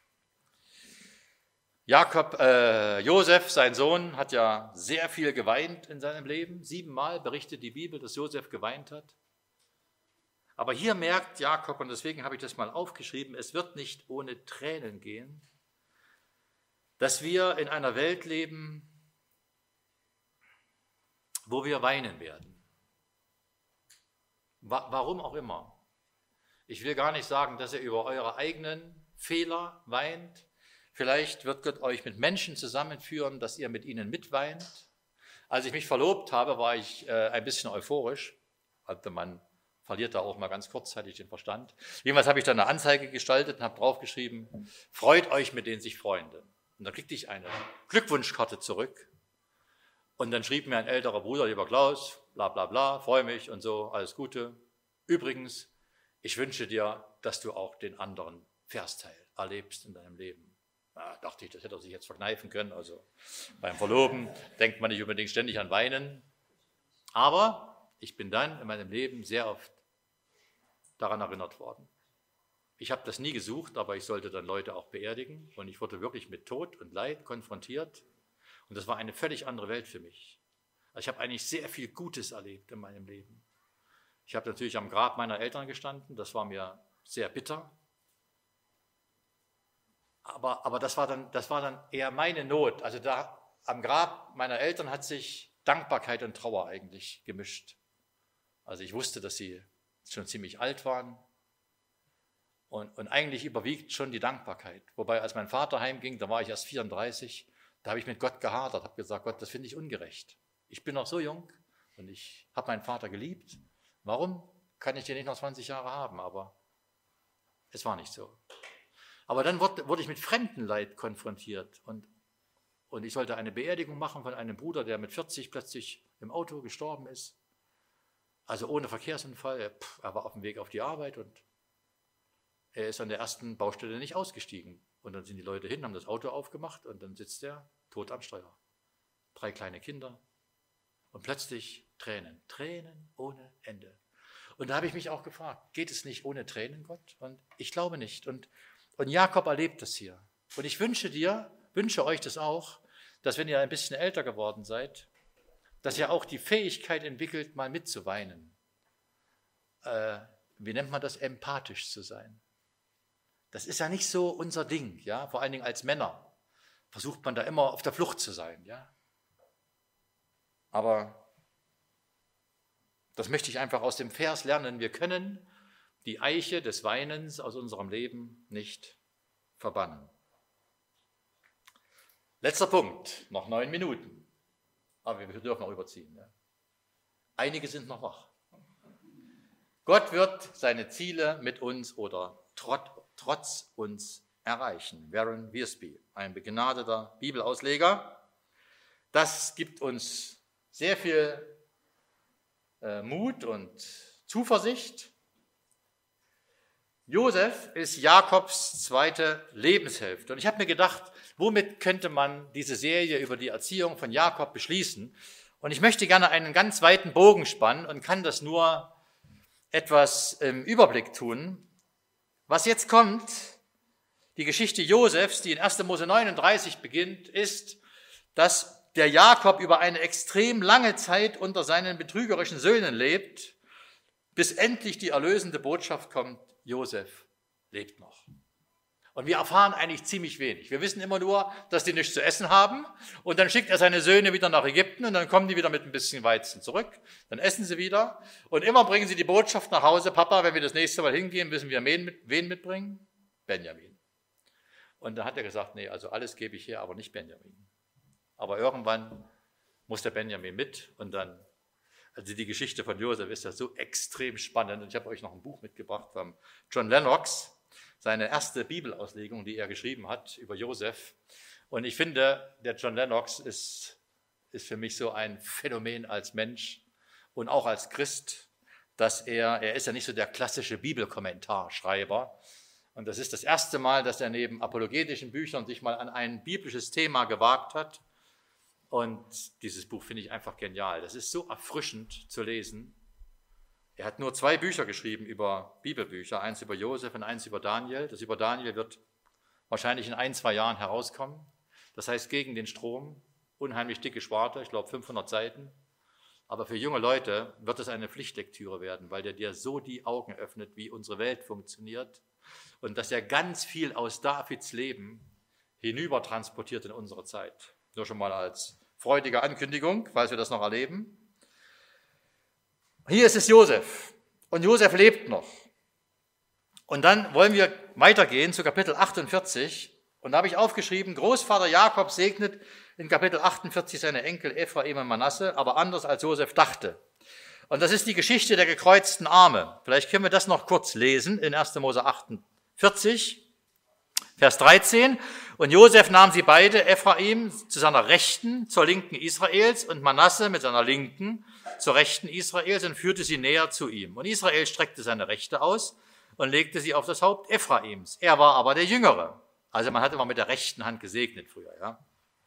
Josef, sein Sohn, hat ja sehr viel geweint in seinem Leben. 7-mal berichtet die Bibel, dass Josef geweint hat. Aber hier merkt Jakob, und deswegen habe ich das mal aufgeschrieben, es wird nicht ohne Tränen gehen, dass wir in einer Welt leben, wo wir weinen werden. Warum auch immer. Ich will gar nicht sagen, dass ihr über eure eigenen Fehler weint. Vielleicht wird Gott euch mit Menschen zusammenführen, dass ihr mit ihnen mitweint. Als ich mich verlobt habe, war ich ein bisschen euphorisch. Also man verliert da auch mal ganz kurzzeitig den Verstand. Jedenfalls habe ich dann eine Anzeige gestaltet und habe draufgeschrieben, freut euch, mit denen sich Freunde. Und dann kriegte ich eine Glückwunschkarte zurück. Und dann schrieb mir ein älterer Bruder, lieber Klaus, bla bla bla, freue mich und so, alles Gute. Übrigens, ich wünsche dir, dass du auch den anderen Versteil erlebst in deinem Leben. Ja, dachte ich, das hätte er sich jetzt verkneifen können. Also beim Verloben denkt man nicht unbedingt ständig an Weinen. Aber ich bin dann in meinem Leben sehr oft daran erinnert worden. Ich habe das nie gesucht, aber ich sollte dann Leute auch beerdigen. Und ich wurde wirklich mit Tod und Leid konfrontiert. Und das war eine völlig andere Welt für mich. Also ich habe eigentlich sehr viel Gutes erlebt in meinem Leben. Ich habe natürlich am Grab meiner Eltern gestanden. Das war mir sehr bitter. Aber das war dann eher meine Not. Also da am Grab meiner Eltern hat sich Dankbarkeit und Trauer eigentlich gemischt. Also ich wusste, dass sie schon ziemlich alt waren. Und eigentlich überwiegt schon die Dankbarkeit. Wobei, als mein Vater heimging, da war ich erst 34, da habe ich mit Gott gehadert, habe gesagt, Gott, das finde ich ungerecht. Ich bin noch so jung und ich habe meinen Vater geliebt. Warum kann ich den nicht noch 20 Jahre haben? Aber es war nicht so. Aber dann wurde ich mit Fremdenleid konfrontiert und ich sollte eine Beerdigung machen von einem Bruder, der mit 40 plötzlich im Auto gestorben ist. Also ohne Verkehrsunfall. Er war auf dem Weg auf die Arbeit und er ist an der ersten Baustelle nicht ausgestiegen. Und dann sind die Leute hin, haben das Auto aufgemacht und dann sitzt er tot am Steuer. 3 kleine Kinder und plötzlich Tränen. Tränen ohne Ende. Und da habe ich mich auch gefragt, geht es nicht ohne Tränen, Gott? Und ich glaube nicht. Und Jakob erlebt das hier. Und ich wünsche euch das auch, dass wenn ihr ein bisschen älter geworden seid, dass ihr auch die Fähigkeit entwickelt, mal mitzuweinen. Wie nennt man das? Empathisch zu sein. Das ist ja nicht so unser Ding, ja. Vor allen Dingen als Männer versucht man da immer auf der Flucht zu sein, ja. Aber das möchte ich einfach aus dem Vers lernen. Wir können die Eiche des Weinens aus unserem Leben nicht verbannen. Letzter Punkt, noch 9 Minuten. Aber wir dürfen auch überziehen. Ja. Einige sind noch wach. Gott wird seine Ziele mit uns oder trotz uns erreichen. Warren Wiersbe, ein begnadeter Bibelausleger. Das gibt uns sehr viel Mut und Zuversicht. Josef ist Jakobs zweite Lebenshälfte. Und ich habe mir gedacht, womit könnte man diese Serie über die Erziehung von Jakob beschließen? Und ich möchte gerne einen ganz weiten Bogen spannen und kann das nur etwas im Überblick tun. Was jetzt kommt, die Geschichte Josefs, die in 1. Mose 39 beginnt, ist, dass der Jakob über eine extrem lange Zeit unter seinen betrügerischen Söhnen lebt, bis endlich die erlösende Botschaft kommt, Josef lebt noch. Und wir erfahren eigentlich ziemlich wenig. Wir wissen immer nur, dass die nichts zu essen haben und dann schickt er seine Söhne wieder nach Ägypten und dann kommen die wieder mit ein bisschen Weizen zurück, dann essen sie wieder und immer bringen sie die Botschaft nach Hause, Papa, wenn wir das nächste Mal hingehen, müssen wir wen mitbringen? Benjamin. Und dann hat er gesagt, nee, also alles gebe ich her, aber nicht Benjamin. Aber irgendwann muss der Benjamin mit und dann, also die Geschichte von Josef ist ja so extrem spannend. Und ich habe euch noch ein Buch mitgebracht von John Lennox, seine erste Bibelauslegung, die er geschrieben hat über Josef. Und ich finde, der John Lennox ist für mich so ein Phänomen als Mensch und auch als Christ, dass er ist ja nicht so der klassische Bibelkommentarschreiber. Und das ist das erste Mal, dass er neben apologetischen Büchern sich mal an ein biblisches Thema gewagt hat. Und dieses Buch finde ich einfach genial. Das ist so erfrischend zu lesen. Er hat nur 2 Bücher geschrieben über Bibelbücher, eins über Josef und eins über Daniel. Das über Daniel wird wahrscheinlich in 1-2 Jahren herauskommen. Das heißt gegen den Strom, unheimlich dicke Schwarte, ich glaube 500 Seiten. Aber für junge Leute wird es eine Pflichtlektüre werden, weil der dir so die Augen öffnet, wie unsere Welt funktioniert. Und dass er ganz viel aus Davids Leben hinüber transportiert in unsere Zeit. Nur schon mal als freudige Ankündigung, falls wir das noch erleben. Hier ist es Josef. Und Josef lebt noch. Und dann wollen wir weitergehen zu Kapitel 48. Und da habe ich aufgeschrieben, Großvater Jakob segnet in Kapitel 48 seine Enkel Ephraim und Manasse, aber anders als Josef dachte. Und das ist die Geschichte der gekreuzten Arme. Vielleicht können wir das noch kurz lesen in 1. Mose 48. Vers 13, und Josef nahm sie beide, Ephraim zu seiner Rechten, zur Linken Israels und Manasse mit seiner Linken zur Rechten Israels und führte sie näher zu ihm. Und Israel streckte seine Rechte aus und legte sie auf das Haupt Ephraims. Er war aber der Jüngere. Also man hat immer mit der rechten Hand gesegnet früher. Ja.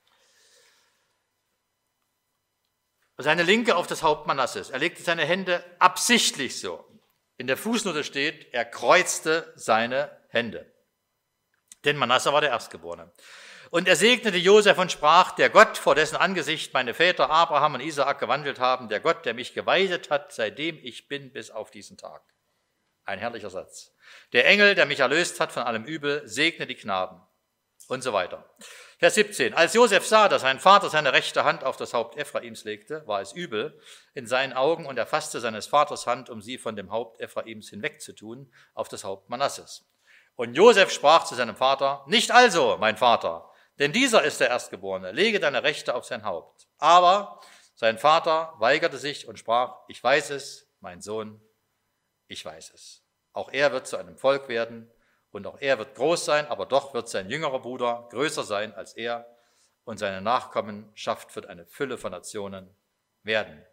Seine Linke auf das Haupt Manasses. Er legte seine Hände absichtlich so. In der Fußnote steht, er kreuzte seine Hände. Denn Manasse war der Erstgeborene. Und er segnete Josef und sprach, der Gott, vor dessen Angesicht meine Väter Abraham und Isaak gewandelt haben, der Gott, der mich geweidet hat, seitdem ich bin bis auf diesen Tag. Ein herrlicher Satz. Der Engel, der mich erlöst hat von allem Übel, segne die Knaben. Und so weiter. Vers 17. Als Josef sah, dass sein Vater seine rechte Hand auf das Haupt Ephraims legte, war es übel in seinen Augen und er fasste seines Vaters Hand, um sie von dem Haupt Ephraims hinwegzutun, auf das Haupt Manasses. Und Josef sprach zu seinem Vater, nicht also, mein Vater, denn dieser ist der Erstgeborene, lege deine Rechte auf sein Haupt. Aber sein Vater weigerte sich und sprach, ich weiß es, mein Sohn, ich weiß es. Auch er wird zu einem Volk werden und auch er wird groß sein, aber doch wird sein jüngerer Bruder größer sein als er und seine Nachkommenschaft wird eine Fülle von Nationen werden.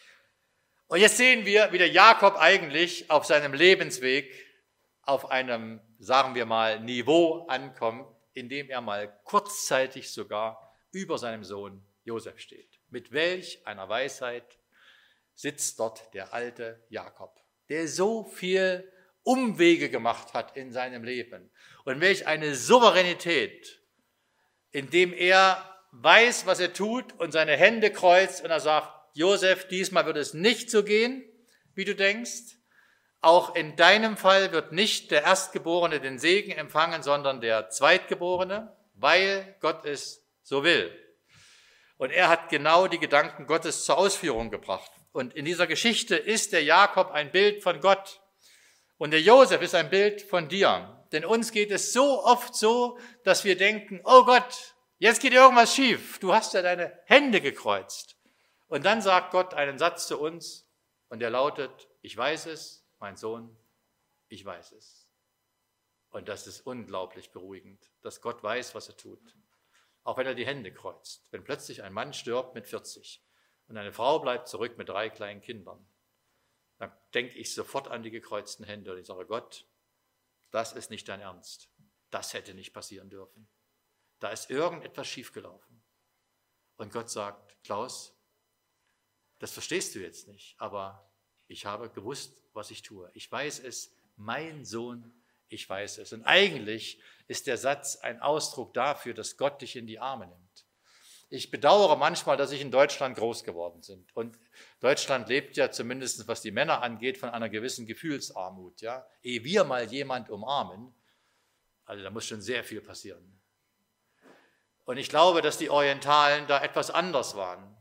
Und jetzt sehen wir, wie der Jakob eigentlich auf seinem Lebensweg auf einem, sagen wir mal, Niveau ankommt, in dem er mal kurzzeitig sogar über seinem Sohn Josef steht. Mit welch einer Weisheit sitzt dort der alte Jakob, der so viel Umwege gemacht hat in seinem Leben und welch eine Souveränität, indem er weiß, was er tut und seine Hände kreuzt und er sagt, Josef, diesmal wird es nicht so gehen, wie du denkst. Auch in deinem Fall wird nicht der Erstgeborene den Segen empfangen, sondern der Zweitgeborene, weil Gott es so will. Und er hat genau die Gedanken Gottes zur Ausführung gebracht. Und in dieser Geschichte ist der Jakob ein Bild von Gott. Und der Josef ist ein Bild von dir. Denn uns geht es so oft so, dass wir denken, oh Gott, jetzt geht irgendwas schief. Du hast ja deine Hände gekreuzt. Und dann sagt Gott einen Satz zu uns und der lautet, ich weiß es, mein Sohn, ich weiß es. Und das ist unglaublich beruhigend, dass Gott weiß, was er tut. Auch wenn er die Hände kreuzt. Wenn plötzlich ein Mann stirbt mit 40 und eine Frau bleibt zurück mit 3 kleinen Kindern. dann denke ich sofort an die gekreuzten Hände und ich sage, Gott, das ist nicht dein Ernst. Das hätte nicht passieren dürfen. Da ist irgendetwas schiefgelaufen. Und Gott sagt, Klaus, das verstehst du jetzt nicht, aber ich habe gewusst, was ich tue. Ich weiß es, mein Sohn, ich weiß es. Und eigentlich ist der Satz ein Ausdruck dafür, dass Gott dich in die Arme nimmt. Ich bedauere manchmal, dass ich in Deutschland groß geworden bin. Und Deutschland lebt ja zumindest, was die Männer angeht, von einer gewissen Gefühlsarmut. Ja? Ehe wir mal jemand umarmen, also da muss schon sehr viel passieren. Und ich glaube, dass die Orientalen da etwas anders waren.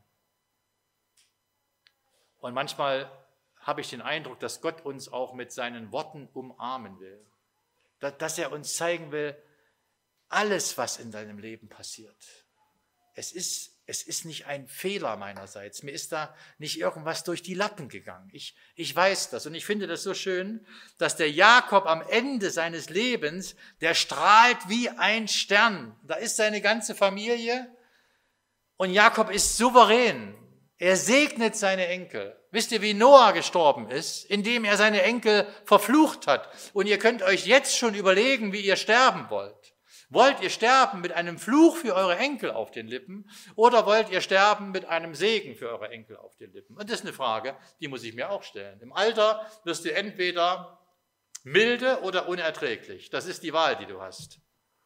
Und manchmal habe ich den Eindruck, dass Gott uns auch mit seinen Worten umarmen will. Dass er uns zeigen will, alles, was in deinem Leben passiert, es ist nicht ein Fehler meinerseits. Mir ist da nicht irgendwas durch die Lappen gegangen. Ich weiß das und ich finde das so schön, dass der Jakob am Ende seines Lebens, der strahlt wie ein Stern. Da ist seine ganze Familie und Jakob ist souverän. Er segnet seine Enkel. Wisst ihr, wie Noah gestorben ist? Indem er seine Enkel verflucht hat. Und ihr könnt euch jetzt schon überlegen, wie ihr sterben wollt. Wollt ihr sterben mit einem Fluch für eure Enkel auf den Lippen oder wollt ihr sterben mit einem Segen für eure Enkel auf den Lippen? Und das ist eine Frage, die muss ich mir auch stellen. Im Alter wirst du entweder milde oder unerträglich. Das ist die Wahl, die du hast.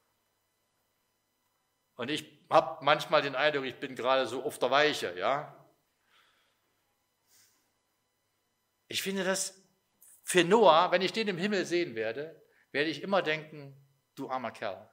Und ich habe manchmal den Eindruck, ich bin gerade so auf der Weiche, ja. Ich finde das für Noah, wenn ich den im Himmel sehen werde, werde ich immer denken, du armer Kerl.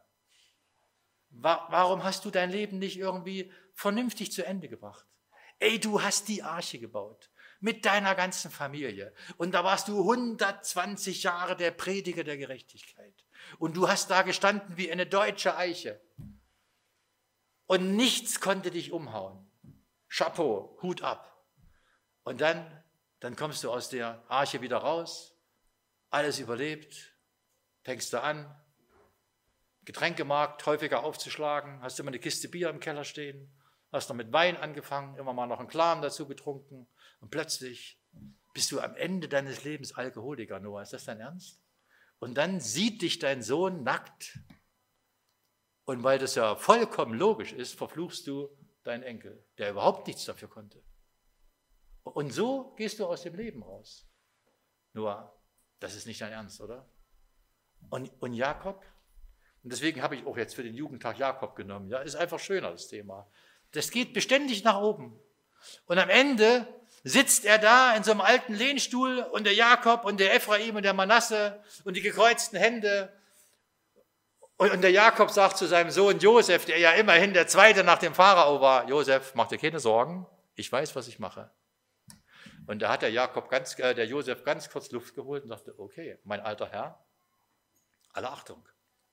Warum hast du dein Leben nicht irgendwie vernünftig zu Ende gebracht? Ey, du hast die Arche gebaut mit deiner ganzen Familie und da warst du 120 Jahre der Prediger der Gerechtigkeit und du hast da gestanden wie eine deutsche Eiche und nichts konnte dich umhauen. Chapeau, Hut ab. Und dann kommst du aus der Arche wieder raus, alles überlebt, fängst du an, Getränkemarkt häufiger aufzuschlagen, hast immer eine Kiste Bier im Keller stehen, hast noch mit Wein angefangen, immer mal noch einen Clan dazu getrunken und plötzlich bist du am Ende deines Lebens Alkoholiker, Noah. Ist das dein Ernst? Und dann sieht dich dein Sohn nackt und weil das ja vollkommen logisch ist, verfluchst du deinen Enkel, der überhaupt nichts dafür konnte. Und so gehst du aus dem Leben raus. Noah, das ist nicht dein Ernst, oder? Und Jakob? Und deswegen habe ich auch jetzt für den Jugendtag Jakob genommen. Ja, ist einfach schöner, das Thema. Das geht beständig nach oben. Und am Ende sitzt er da in so einem alten Lehnstuhl und der Jakob und der Ephraim und der Manasse und die gekreuzten Hände. Und der Jakob sagt zu seinem Sohn Josef, der ja immerhin der Zweite nach dem Pharao war, Josef, mach dir keine Sorgen, ich weiß, was ich mache. Und da hat der Josef ganz kurz Luft geholt und sagte, okay, mein alter Herr, alle Achtung.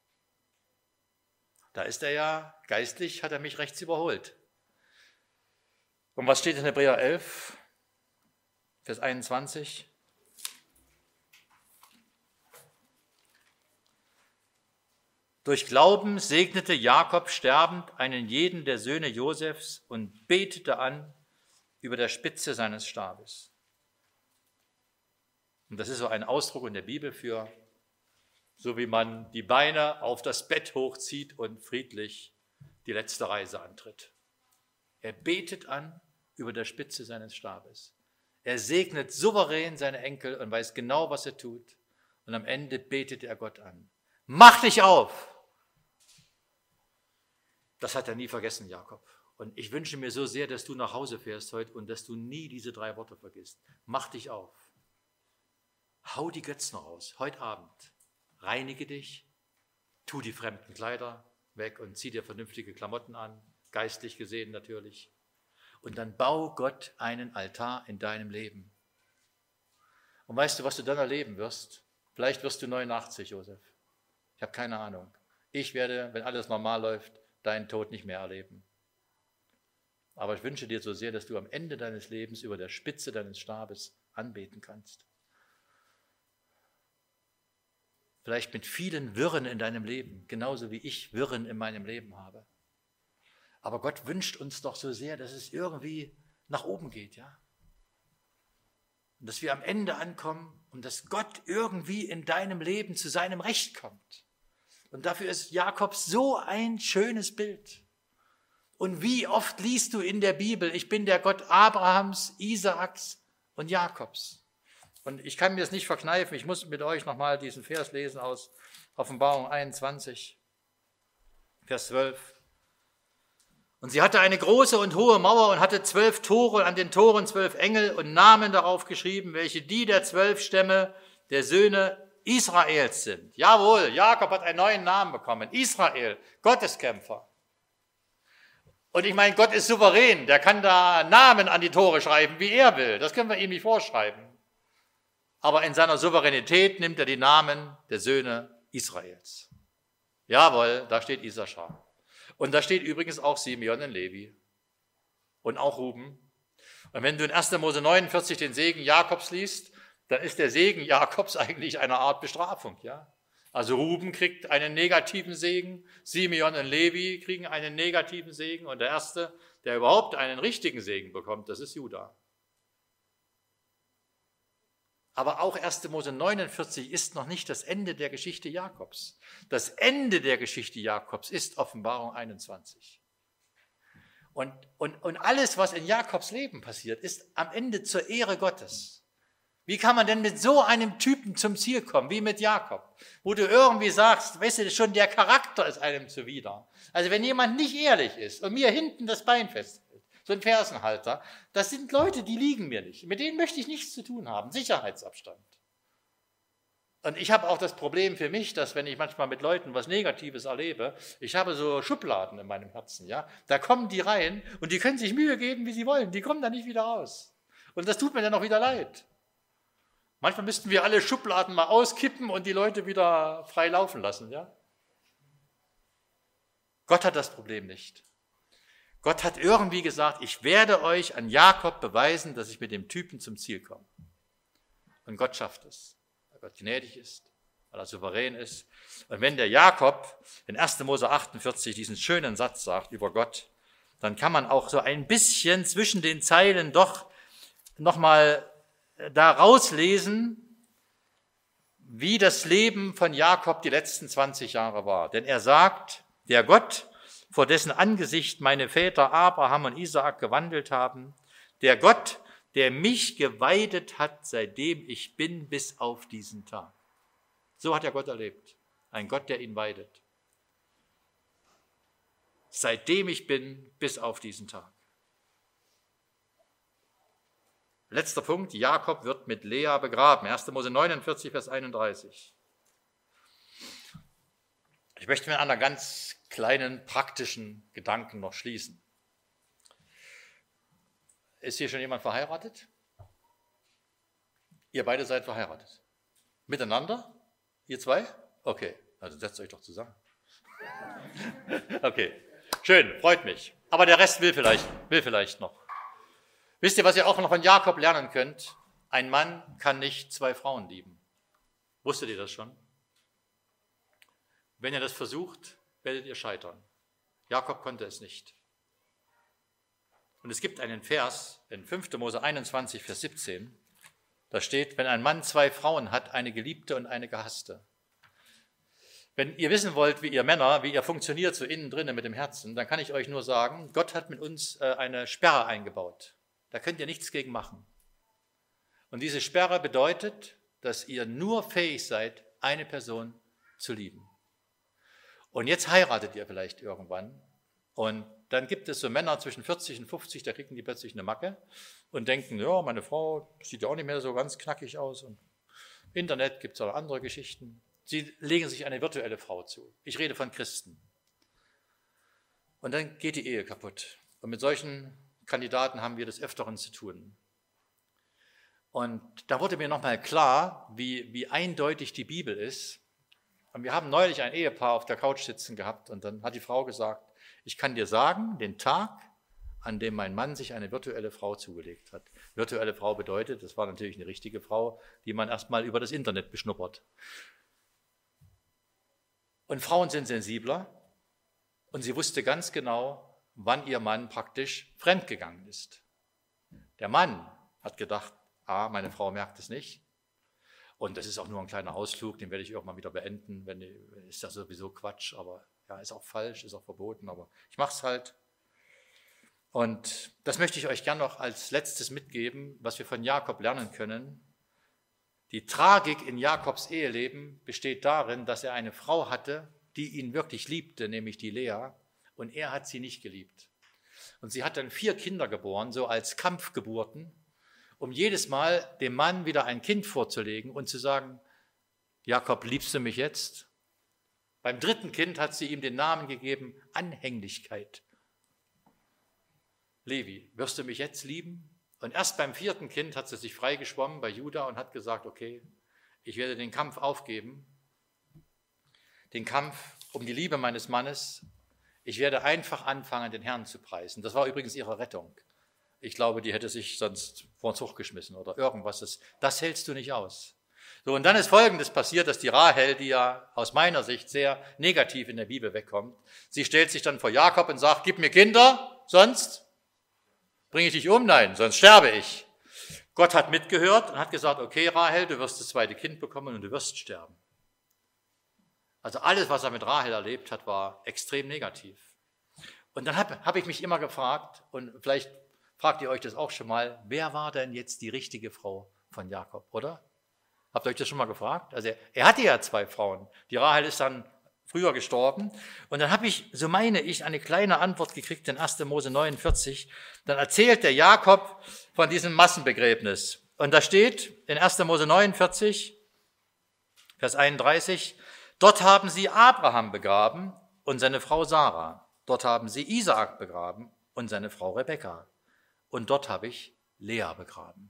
Da ist er ja, geistlich hat er mich rechts überholt. Und was steht in Hebräer 11, Vers 21? Durch Glauben segnete Jakob sterbend einen jeden der Söhne Josefs und betete an über der Spitze seines Stabes. Und das ist so ein Ausdruck in der Bibel für so wie man die Beine auf das Bett hochzieht und friedlich die letzte Reise antritt. Er betet an über der Spitze seines Stabes. Er segnet souverän seine Enkel und weiß genau, was er tut. Und am Ende betet er Gott an. Mach dich auf! Das hat er nie vergessen, Jakob. Und ich wünsche mir so sehr, dass du nach Hause fährst heute und dass du nie diese 3 Worte vergisst. Mach dich auf. Hau die Götzen raus, heute Abend. Reinige dich, tu die fremden Kleider weg und zieh dir vernünftige Klamotten an, geistlich gesehen natürlich. Und dann bau Gott einen Altar in deinem Leben. Und weißt du, was du dann erleben wirst? Vielleicht wirst du 89, Josef. Ich habe keine Ahnung. Ich werde, wenn alles normal läuft, deinen Tod nicht mehr erleben. Aber ich wünsche dir so sehr, dass du am Ende deines Lebens über der Spitze deines Stabes anbeten kannst. Vielleicht mit vielen Wirren in deinem Leben, genauso wie ich Wirren in meinem Leben habe. Aber Gott wünscht uns doch so sehr, dass es irgendwie nach oben geht, ja? Und dass wir am Ende ankommen und dass Gott irgendwie in deinem Leben zu seinem Recht kommt. Und dafür ist Jakob so ein schönes Bild. Und wie oft liest du in der Bibel, ich bin der Gott Abrahams, Isaaks und Jakobs. Und ich kann mir das nicht verkneifen, ich muss mit euch nochmal diesen Vers lesen aus Offenbarung 21, Vers 12. Und sie hatte eine große und hohe Mauer und hatte 12 Tore und an den Toren 12 Engel und Namen darauf geschrieben, welche die der 12 Stämme der Söhne Israels sind. Jawohl, Jakob hat einen neuen Namen bekommen. Israel, Gotteskämpfer. Und ich meine, Gott ist souverän. Der kann da Namen an die Tore schreiben, wie er will. Das können wir ihm nicht vorschreiben. Aber in seiner Souveränität nimmt er die Namen der Söhne Israels. Jawohl, da steht Issachar. Und da steht übrigens auch Simeon und Levi. Und auch Ruben. Und wenn du in 1. Mose 49 den Segen Jakobs liest, dann ist der Segen Jakobs eigentlich eine Art Bestrafung, ja. Also Ruben kriegt einen negativen Segen, Simeon und Levi kriegen einen negativen Segen und der Erste, der überhaupt einen richtigen Segen bekommt, das ist Juda. Aber auch 1. Mose 49 ist noch nicht das Ende der Geschichte Jakobs. Das Ende der Geschichte Jakobs ist Offenbarung 21. Und alles, was in Jakobs Leben passiert, ist am Ende zur Ehre Gottes. Wie kann man denn mit so einem Typen zum Ziel kommen, wie mit Jakob? Wo du irgendwie sagst, weißt du, schon der Charakter ist einem zuwider. Also wenn jemand nicht ehrlich ist und mir hinten das Bein festhält, so ein Fersenhalter, das sind Leute, die liegen mir nicht. Mit denen möchte ich nichts zu tun haben. Sicherheitsabstand. Und ich habe auch das Problem für mich, dass wenn ich manchmal mit Leuten was Negatives erlebe, ich habe so Schubladen in meinem Herzen, ja. Da kommen die rein und die können sich Mühe geben, wie sie wollen. Die kommen da nicht wieder raus. Und das tut mir dann auch wieder leid. Manchmal müssten wir alle Schubladen mal auskippen und die Leute wieder frei laufen lassen, ja? Gott hat das Problem nicht. Gott hat irgendwie gesagt, ich werde euch an Jakob beweisen, dass ich mit dem Typen zum Ziel komme. Und Gott schafft es, weil Gott gnädig ist, weil er souverän ist. Und wenn der Jakob in 1. Mose 48 diesen schönen Satz sagt über Gott, dann kann man auch so ein bisschen zwischen den Zeilen doch nochmal da rauslesen, wie das Leben von Jakob die letzten 20 Jahre war. Denn er sagt, der Gott, vor dessen Angesicht meine Väter Abraham und Isaak gewandelt haben, der Gott, der mich geweidet hat, seitdem ich bin, bis auf diesen Tag. So hat er Gott erlebt. Ein Gott, der ihn weidet. Seitdem ich bin, bis auf diesen Tag. Letzter Punkt, Jakob wird mit Lea begraben. 1. Mose 49, Vers 31. Ich möchte mit einer ganz kleinen praktischen Gedanken noch schließen. Ist hier schon jemand verheiratet? Ihr beide seid verheiratet. Miteinander? Ihr zwei? Okay, also setzt euch doch zusammen. Okay, schön, freut mich. Aber der Rest will vielleicht noch. Wisst ihr, was ihr auch noch von Jakob lernen könnt? Ein Mann kann nicht 2 Frauen lieben. Wusstet ihr das schon? Wenn ihr das versucht, werdet ihr scheitern. Jakob konnte es nicht. Und es gibt einen Vers in 5. Mose 21, Vers 17. Da steht, wenn ein Mann 2 Frauen hat, eine Geliebte und eine Gehasste. Wenn ihr wissen wollt, wie ihr Männer, wie ihr funktioniert so innen drinnen mit dem Herzen, dann kann ich euch nur sagen, Gott hat mit uns eine Sperre eingebaut. Da könnt ihr nichts gegen machen. Und diese Sperre bedeutet, dass ihr nur fähig seid, eine Person zu lieben. Und jetzt heiratet ihr vielleicht irgendwann und dann gibt es so Männer zwischen 40 und 50, da kriegen die plötzlich eine Macke und denken, ja, meine Frau sieht ja auch nicht mehr so ganz knackig aus und im Internet gibt es auch andere Geschichten. Sie legen sich eine virtuelle Frau zu. Ich rede von Christen. Und dann geht die Ehe kaputt. Und mit solchen Kandidaten haben wir des Öfteren zu tun. Und da wurde mir nochmal klar, wie eindeutig die Bibel ist. Und wir haben neulich ein Ehepaar auf der Couch sitzen gehabt und dann hat die Frau gesagt, ich kann dir sagen, den Tag, an dem mein Mann sich eine virtuelle Frau zugelegt hat. Virtuelle Frau bedeutet, das war natürlich eine richtige Frau, die man erstmal über das Internet beschnuppert. Und Frauen sind sensibler und sie wusste ganz genau, wann ihr Mann praktisch fremdgegangen ist. Der Mann hat gedacht, Meine Frau merkt es nicht. Und das ist auch nur ein kleiner Ausflug, den werde ich irgendwann wieder beenden. Ist ja sowieso Quatsch, aber ja, ist auch falsch, ist auch verboten, aber ich mache es halt. Und das möchte ich euch gern noch als letztes mitgeben, was wir von Jakob lernen können. Die Tragik in Jakobs Eheleben besteht darin, dass er eine Frau hatte, die ihn wirklich liebte, nämlich die Lea, und er hat sie nicht geliebt. Und sie hat dann 4 Kinder geboren, so als Kampfgeburten, um jedes Mal dem Mann wieder ein Kind vorzulegen und zu sagen, Jakob, liebst du mich jetzt? Beim 3. Kind hat sie ihm den Namen gegeben, Anhänglichkeit. Levi, wirst du mich jetzt lieben? Und erst beim 4. Kind hat sie sich freigeschwommen bei Juda und hat gesagt, okay, ich werde den Kampf aufgeben, den Kampf um die Liebe meines Mannes. Ich werde einfach anfangen, den Herrn zu preisen. Das war übrigens ihre Rettung. Ich glaube, die hätte sich sonst vor den Zug geschmissen oder irgendwas. Das hältst du nicht aus. So, und dann ist Folgendes passiert, dass die Rahel, die ja aus meiner Sicht sehr negativ in der Bibel wegkommt, sie stellt sich dann vor Jakob und sagt, gib mir Kinder, sonst bringe ich dich um? Nein, sonst sterbe ich. Gott hat mitgehört und hat gesagt, okay, Rahel, du wirst das 2. Kind bekommen und du wirst sterben. Also alles, was er mit Rahel erlebt hat, war extrem negativ. Und dann habe ich mich immer gefragt, und vielleicht fragt ihr euch das auch schon mal, wer war denn jetzt die richtige Frau von Jakob, oder? Habt ihr euch das schon mal gefragt? Also er hatte ja 2 Frauen. Die Rahel ist dann früher gestorben. Und dann habe ich, so meine ich, eine kleine Antwort gekriegt in 1. Mose 49. Dann erzählt der Jakob von diesem Massenbegräbnis. Und da steht in 1. Mose 49, Vers 31, dort haben sie Abraham begraben und seine Frau Sarah. Dort haben sie Isaak begraben und seine Frau Rebekka. Und dort habe ich Lea begraben.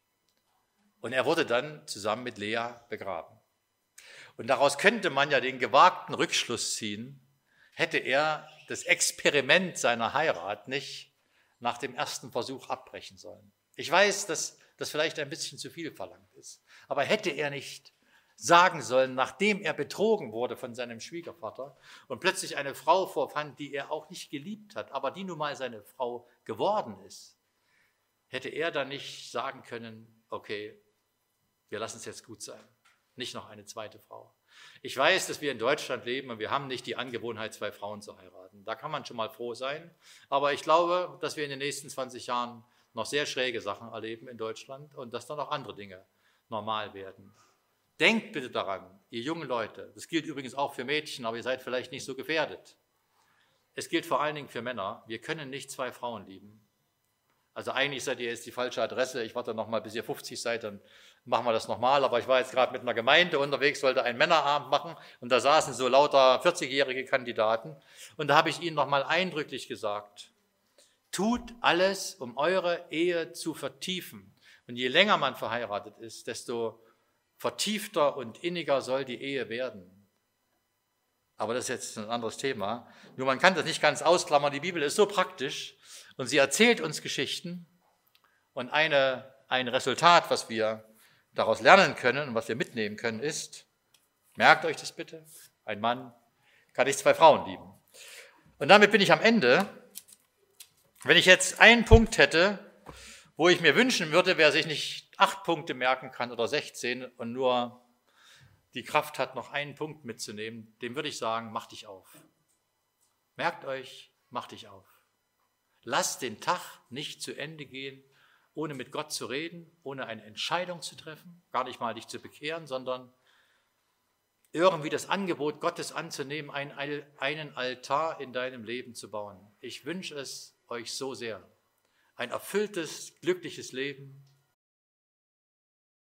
Und er wurde dann zusammen mit Lea begraben. Und daraus könnte man ja den gewagten Rückschluss ziehen, hätte er das Experiment seiner Heirat nicht nach dem 1. Versuch abbrechen sollen. Ich weiß, dass das vielleicht ein bisschen zu viel verlangt ist, aber hätte er nicht sagen sollen, nachdem er betrogen wurde von seinem Schwiegervater und plötzlich eine Frau vorfand, die er auch nicht geliebt hat, aber die nun mal seine Frau geworden ist, hätte er dann nicht sagen können, okay, wir lassen es jetzt gut sein. Nicht noch eine 2. Frau. Ich weiß, dass wir in Deutschland leben und wir haben nicht die Angewohnheit, 2 Frauen zu heiraten. Da kann man schon mal froh sein. Aber ich glaube, dass wir in den nächsten 20 Jahren noch sehr schräge Sachen erleben in Deutschland und dass dann auch andere Dinge normal werden. Denkt bitte daran, ihr jungen Leute, das gilt übrigens auch für Mädchen, aber ihr seid vielleicht nicht so gefährdet. Es gilt vor allen Dingen für Männer. Wir können nicht 2 Frauen lieben. Also eigentlich seid ihr jetzt die falsche Adresse. Ich warte noch mal, bis ihr 50 seid, dann machen wir das nochmal. Aber ich war jetzt gerade mit einer Gemeinde unterwegs, wollte einen Männerabend machen und da saßen so lauter 40-jährige Kandidaten. Und da habe ich ihnen noch mal eindrücklich gesagt, tut alles, um eure Ehe zu vertiefen. Und je länger man verheiratet ist, desto vertiefter und inniger soll die Ehe werden. Aber das ist jetzt ein anderes Thema. Nur man kann das nicht ganz ausklammern. Die Bibel ist so praktisch und sie erzählt uns Geschichten. Und ein Resultat, was wir daraus lernen können und was wir mitnehmen können, ist, merkt euch das bitte, ein Mann kann nicht 2 Frauen lieben. Und damit bin ich am Ende. Wenn ich jetzt einen Punkt hätte, wo ich mir wünschen würde, wer sich nicht 8 Punkte merken kann oder 16 und nur die Kraft hat, noch einen Punkt mitzunehmen, dem würde ich sagen, mach dich auf. Merkt euch, mach dich auf. Lasst den Tag nicht zu Ende gehen, ohne mit Gott zu reden, ohne eine Entscheidung zu treffen, gar nicht mal dich zu bekehren, sondern irgendwie das Angebot Gottes anzunehmen, einen Altar in deinem Leben zu bauen. Ich wünsche es euch so sehr. Ein erfülltes, glückliches Leben,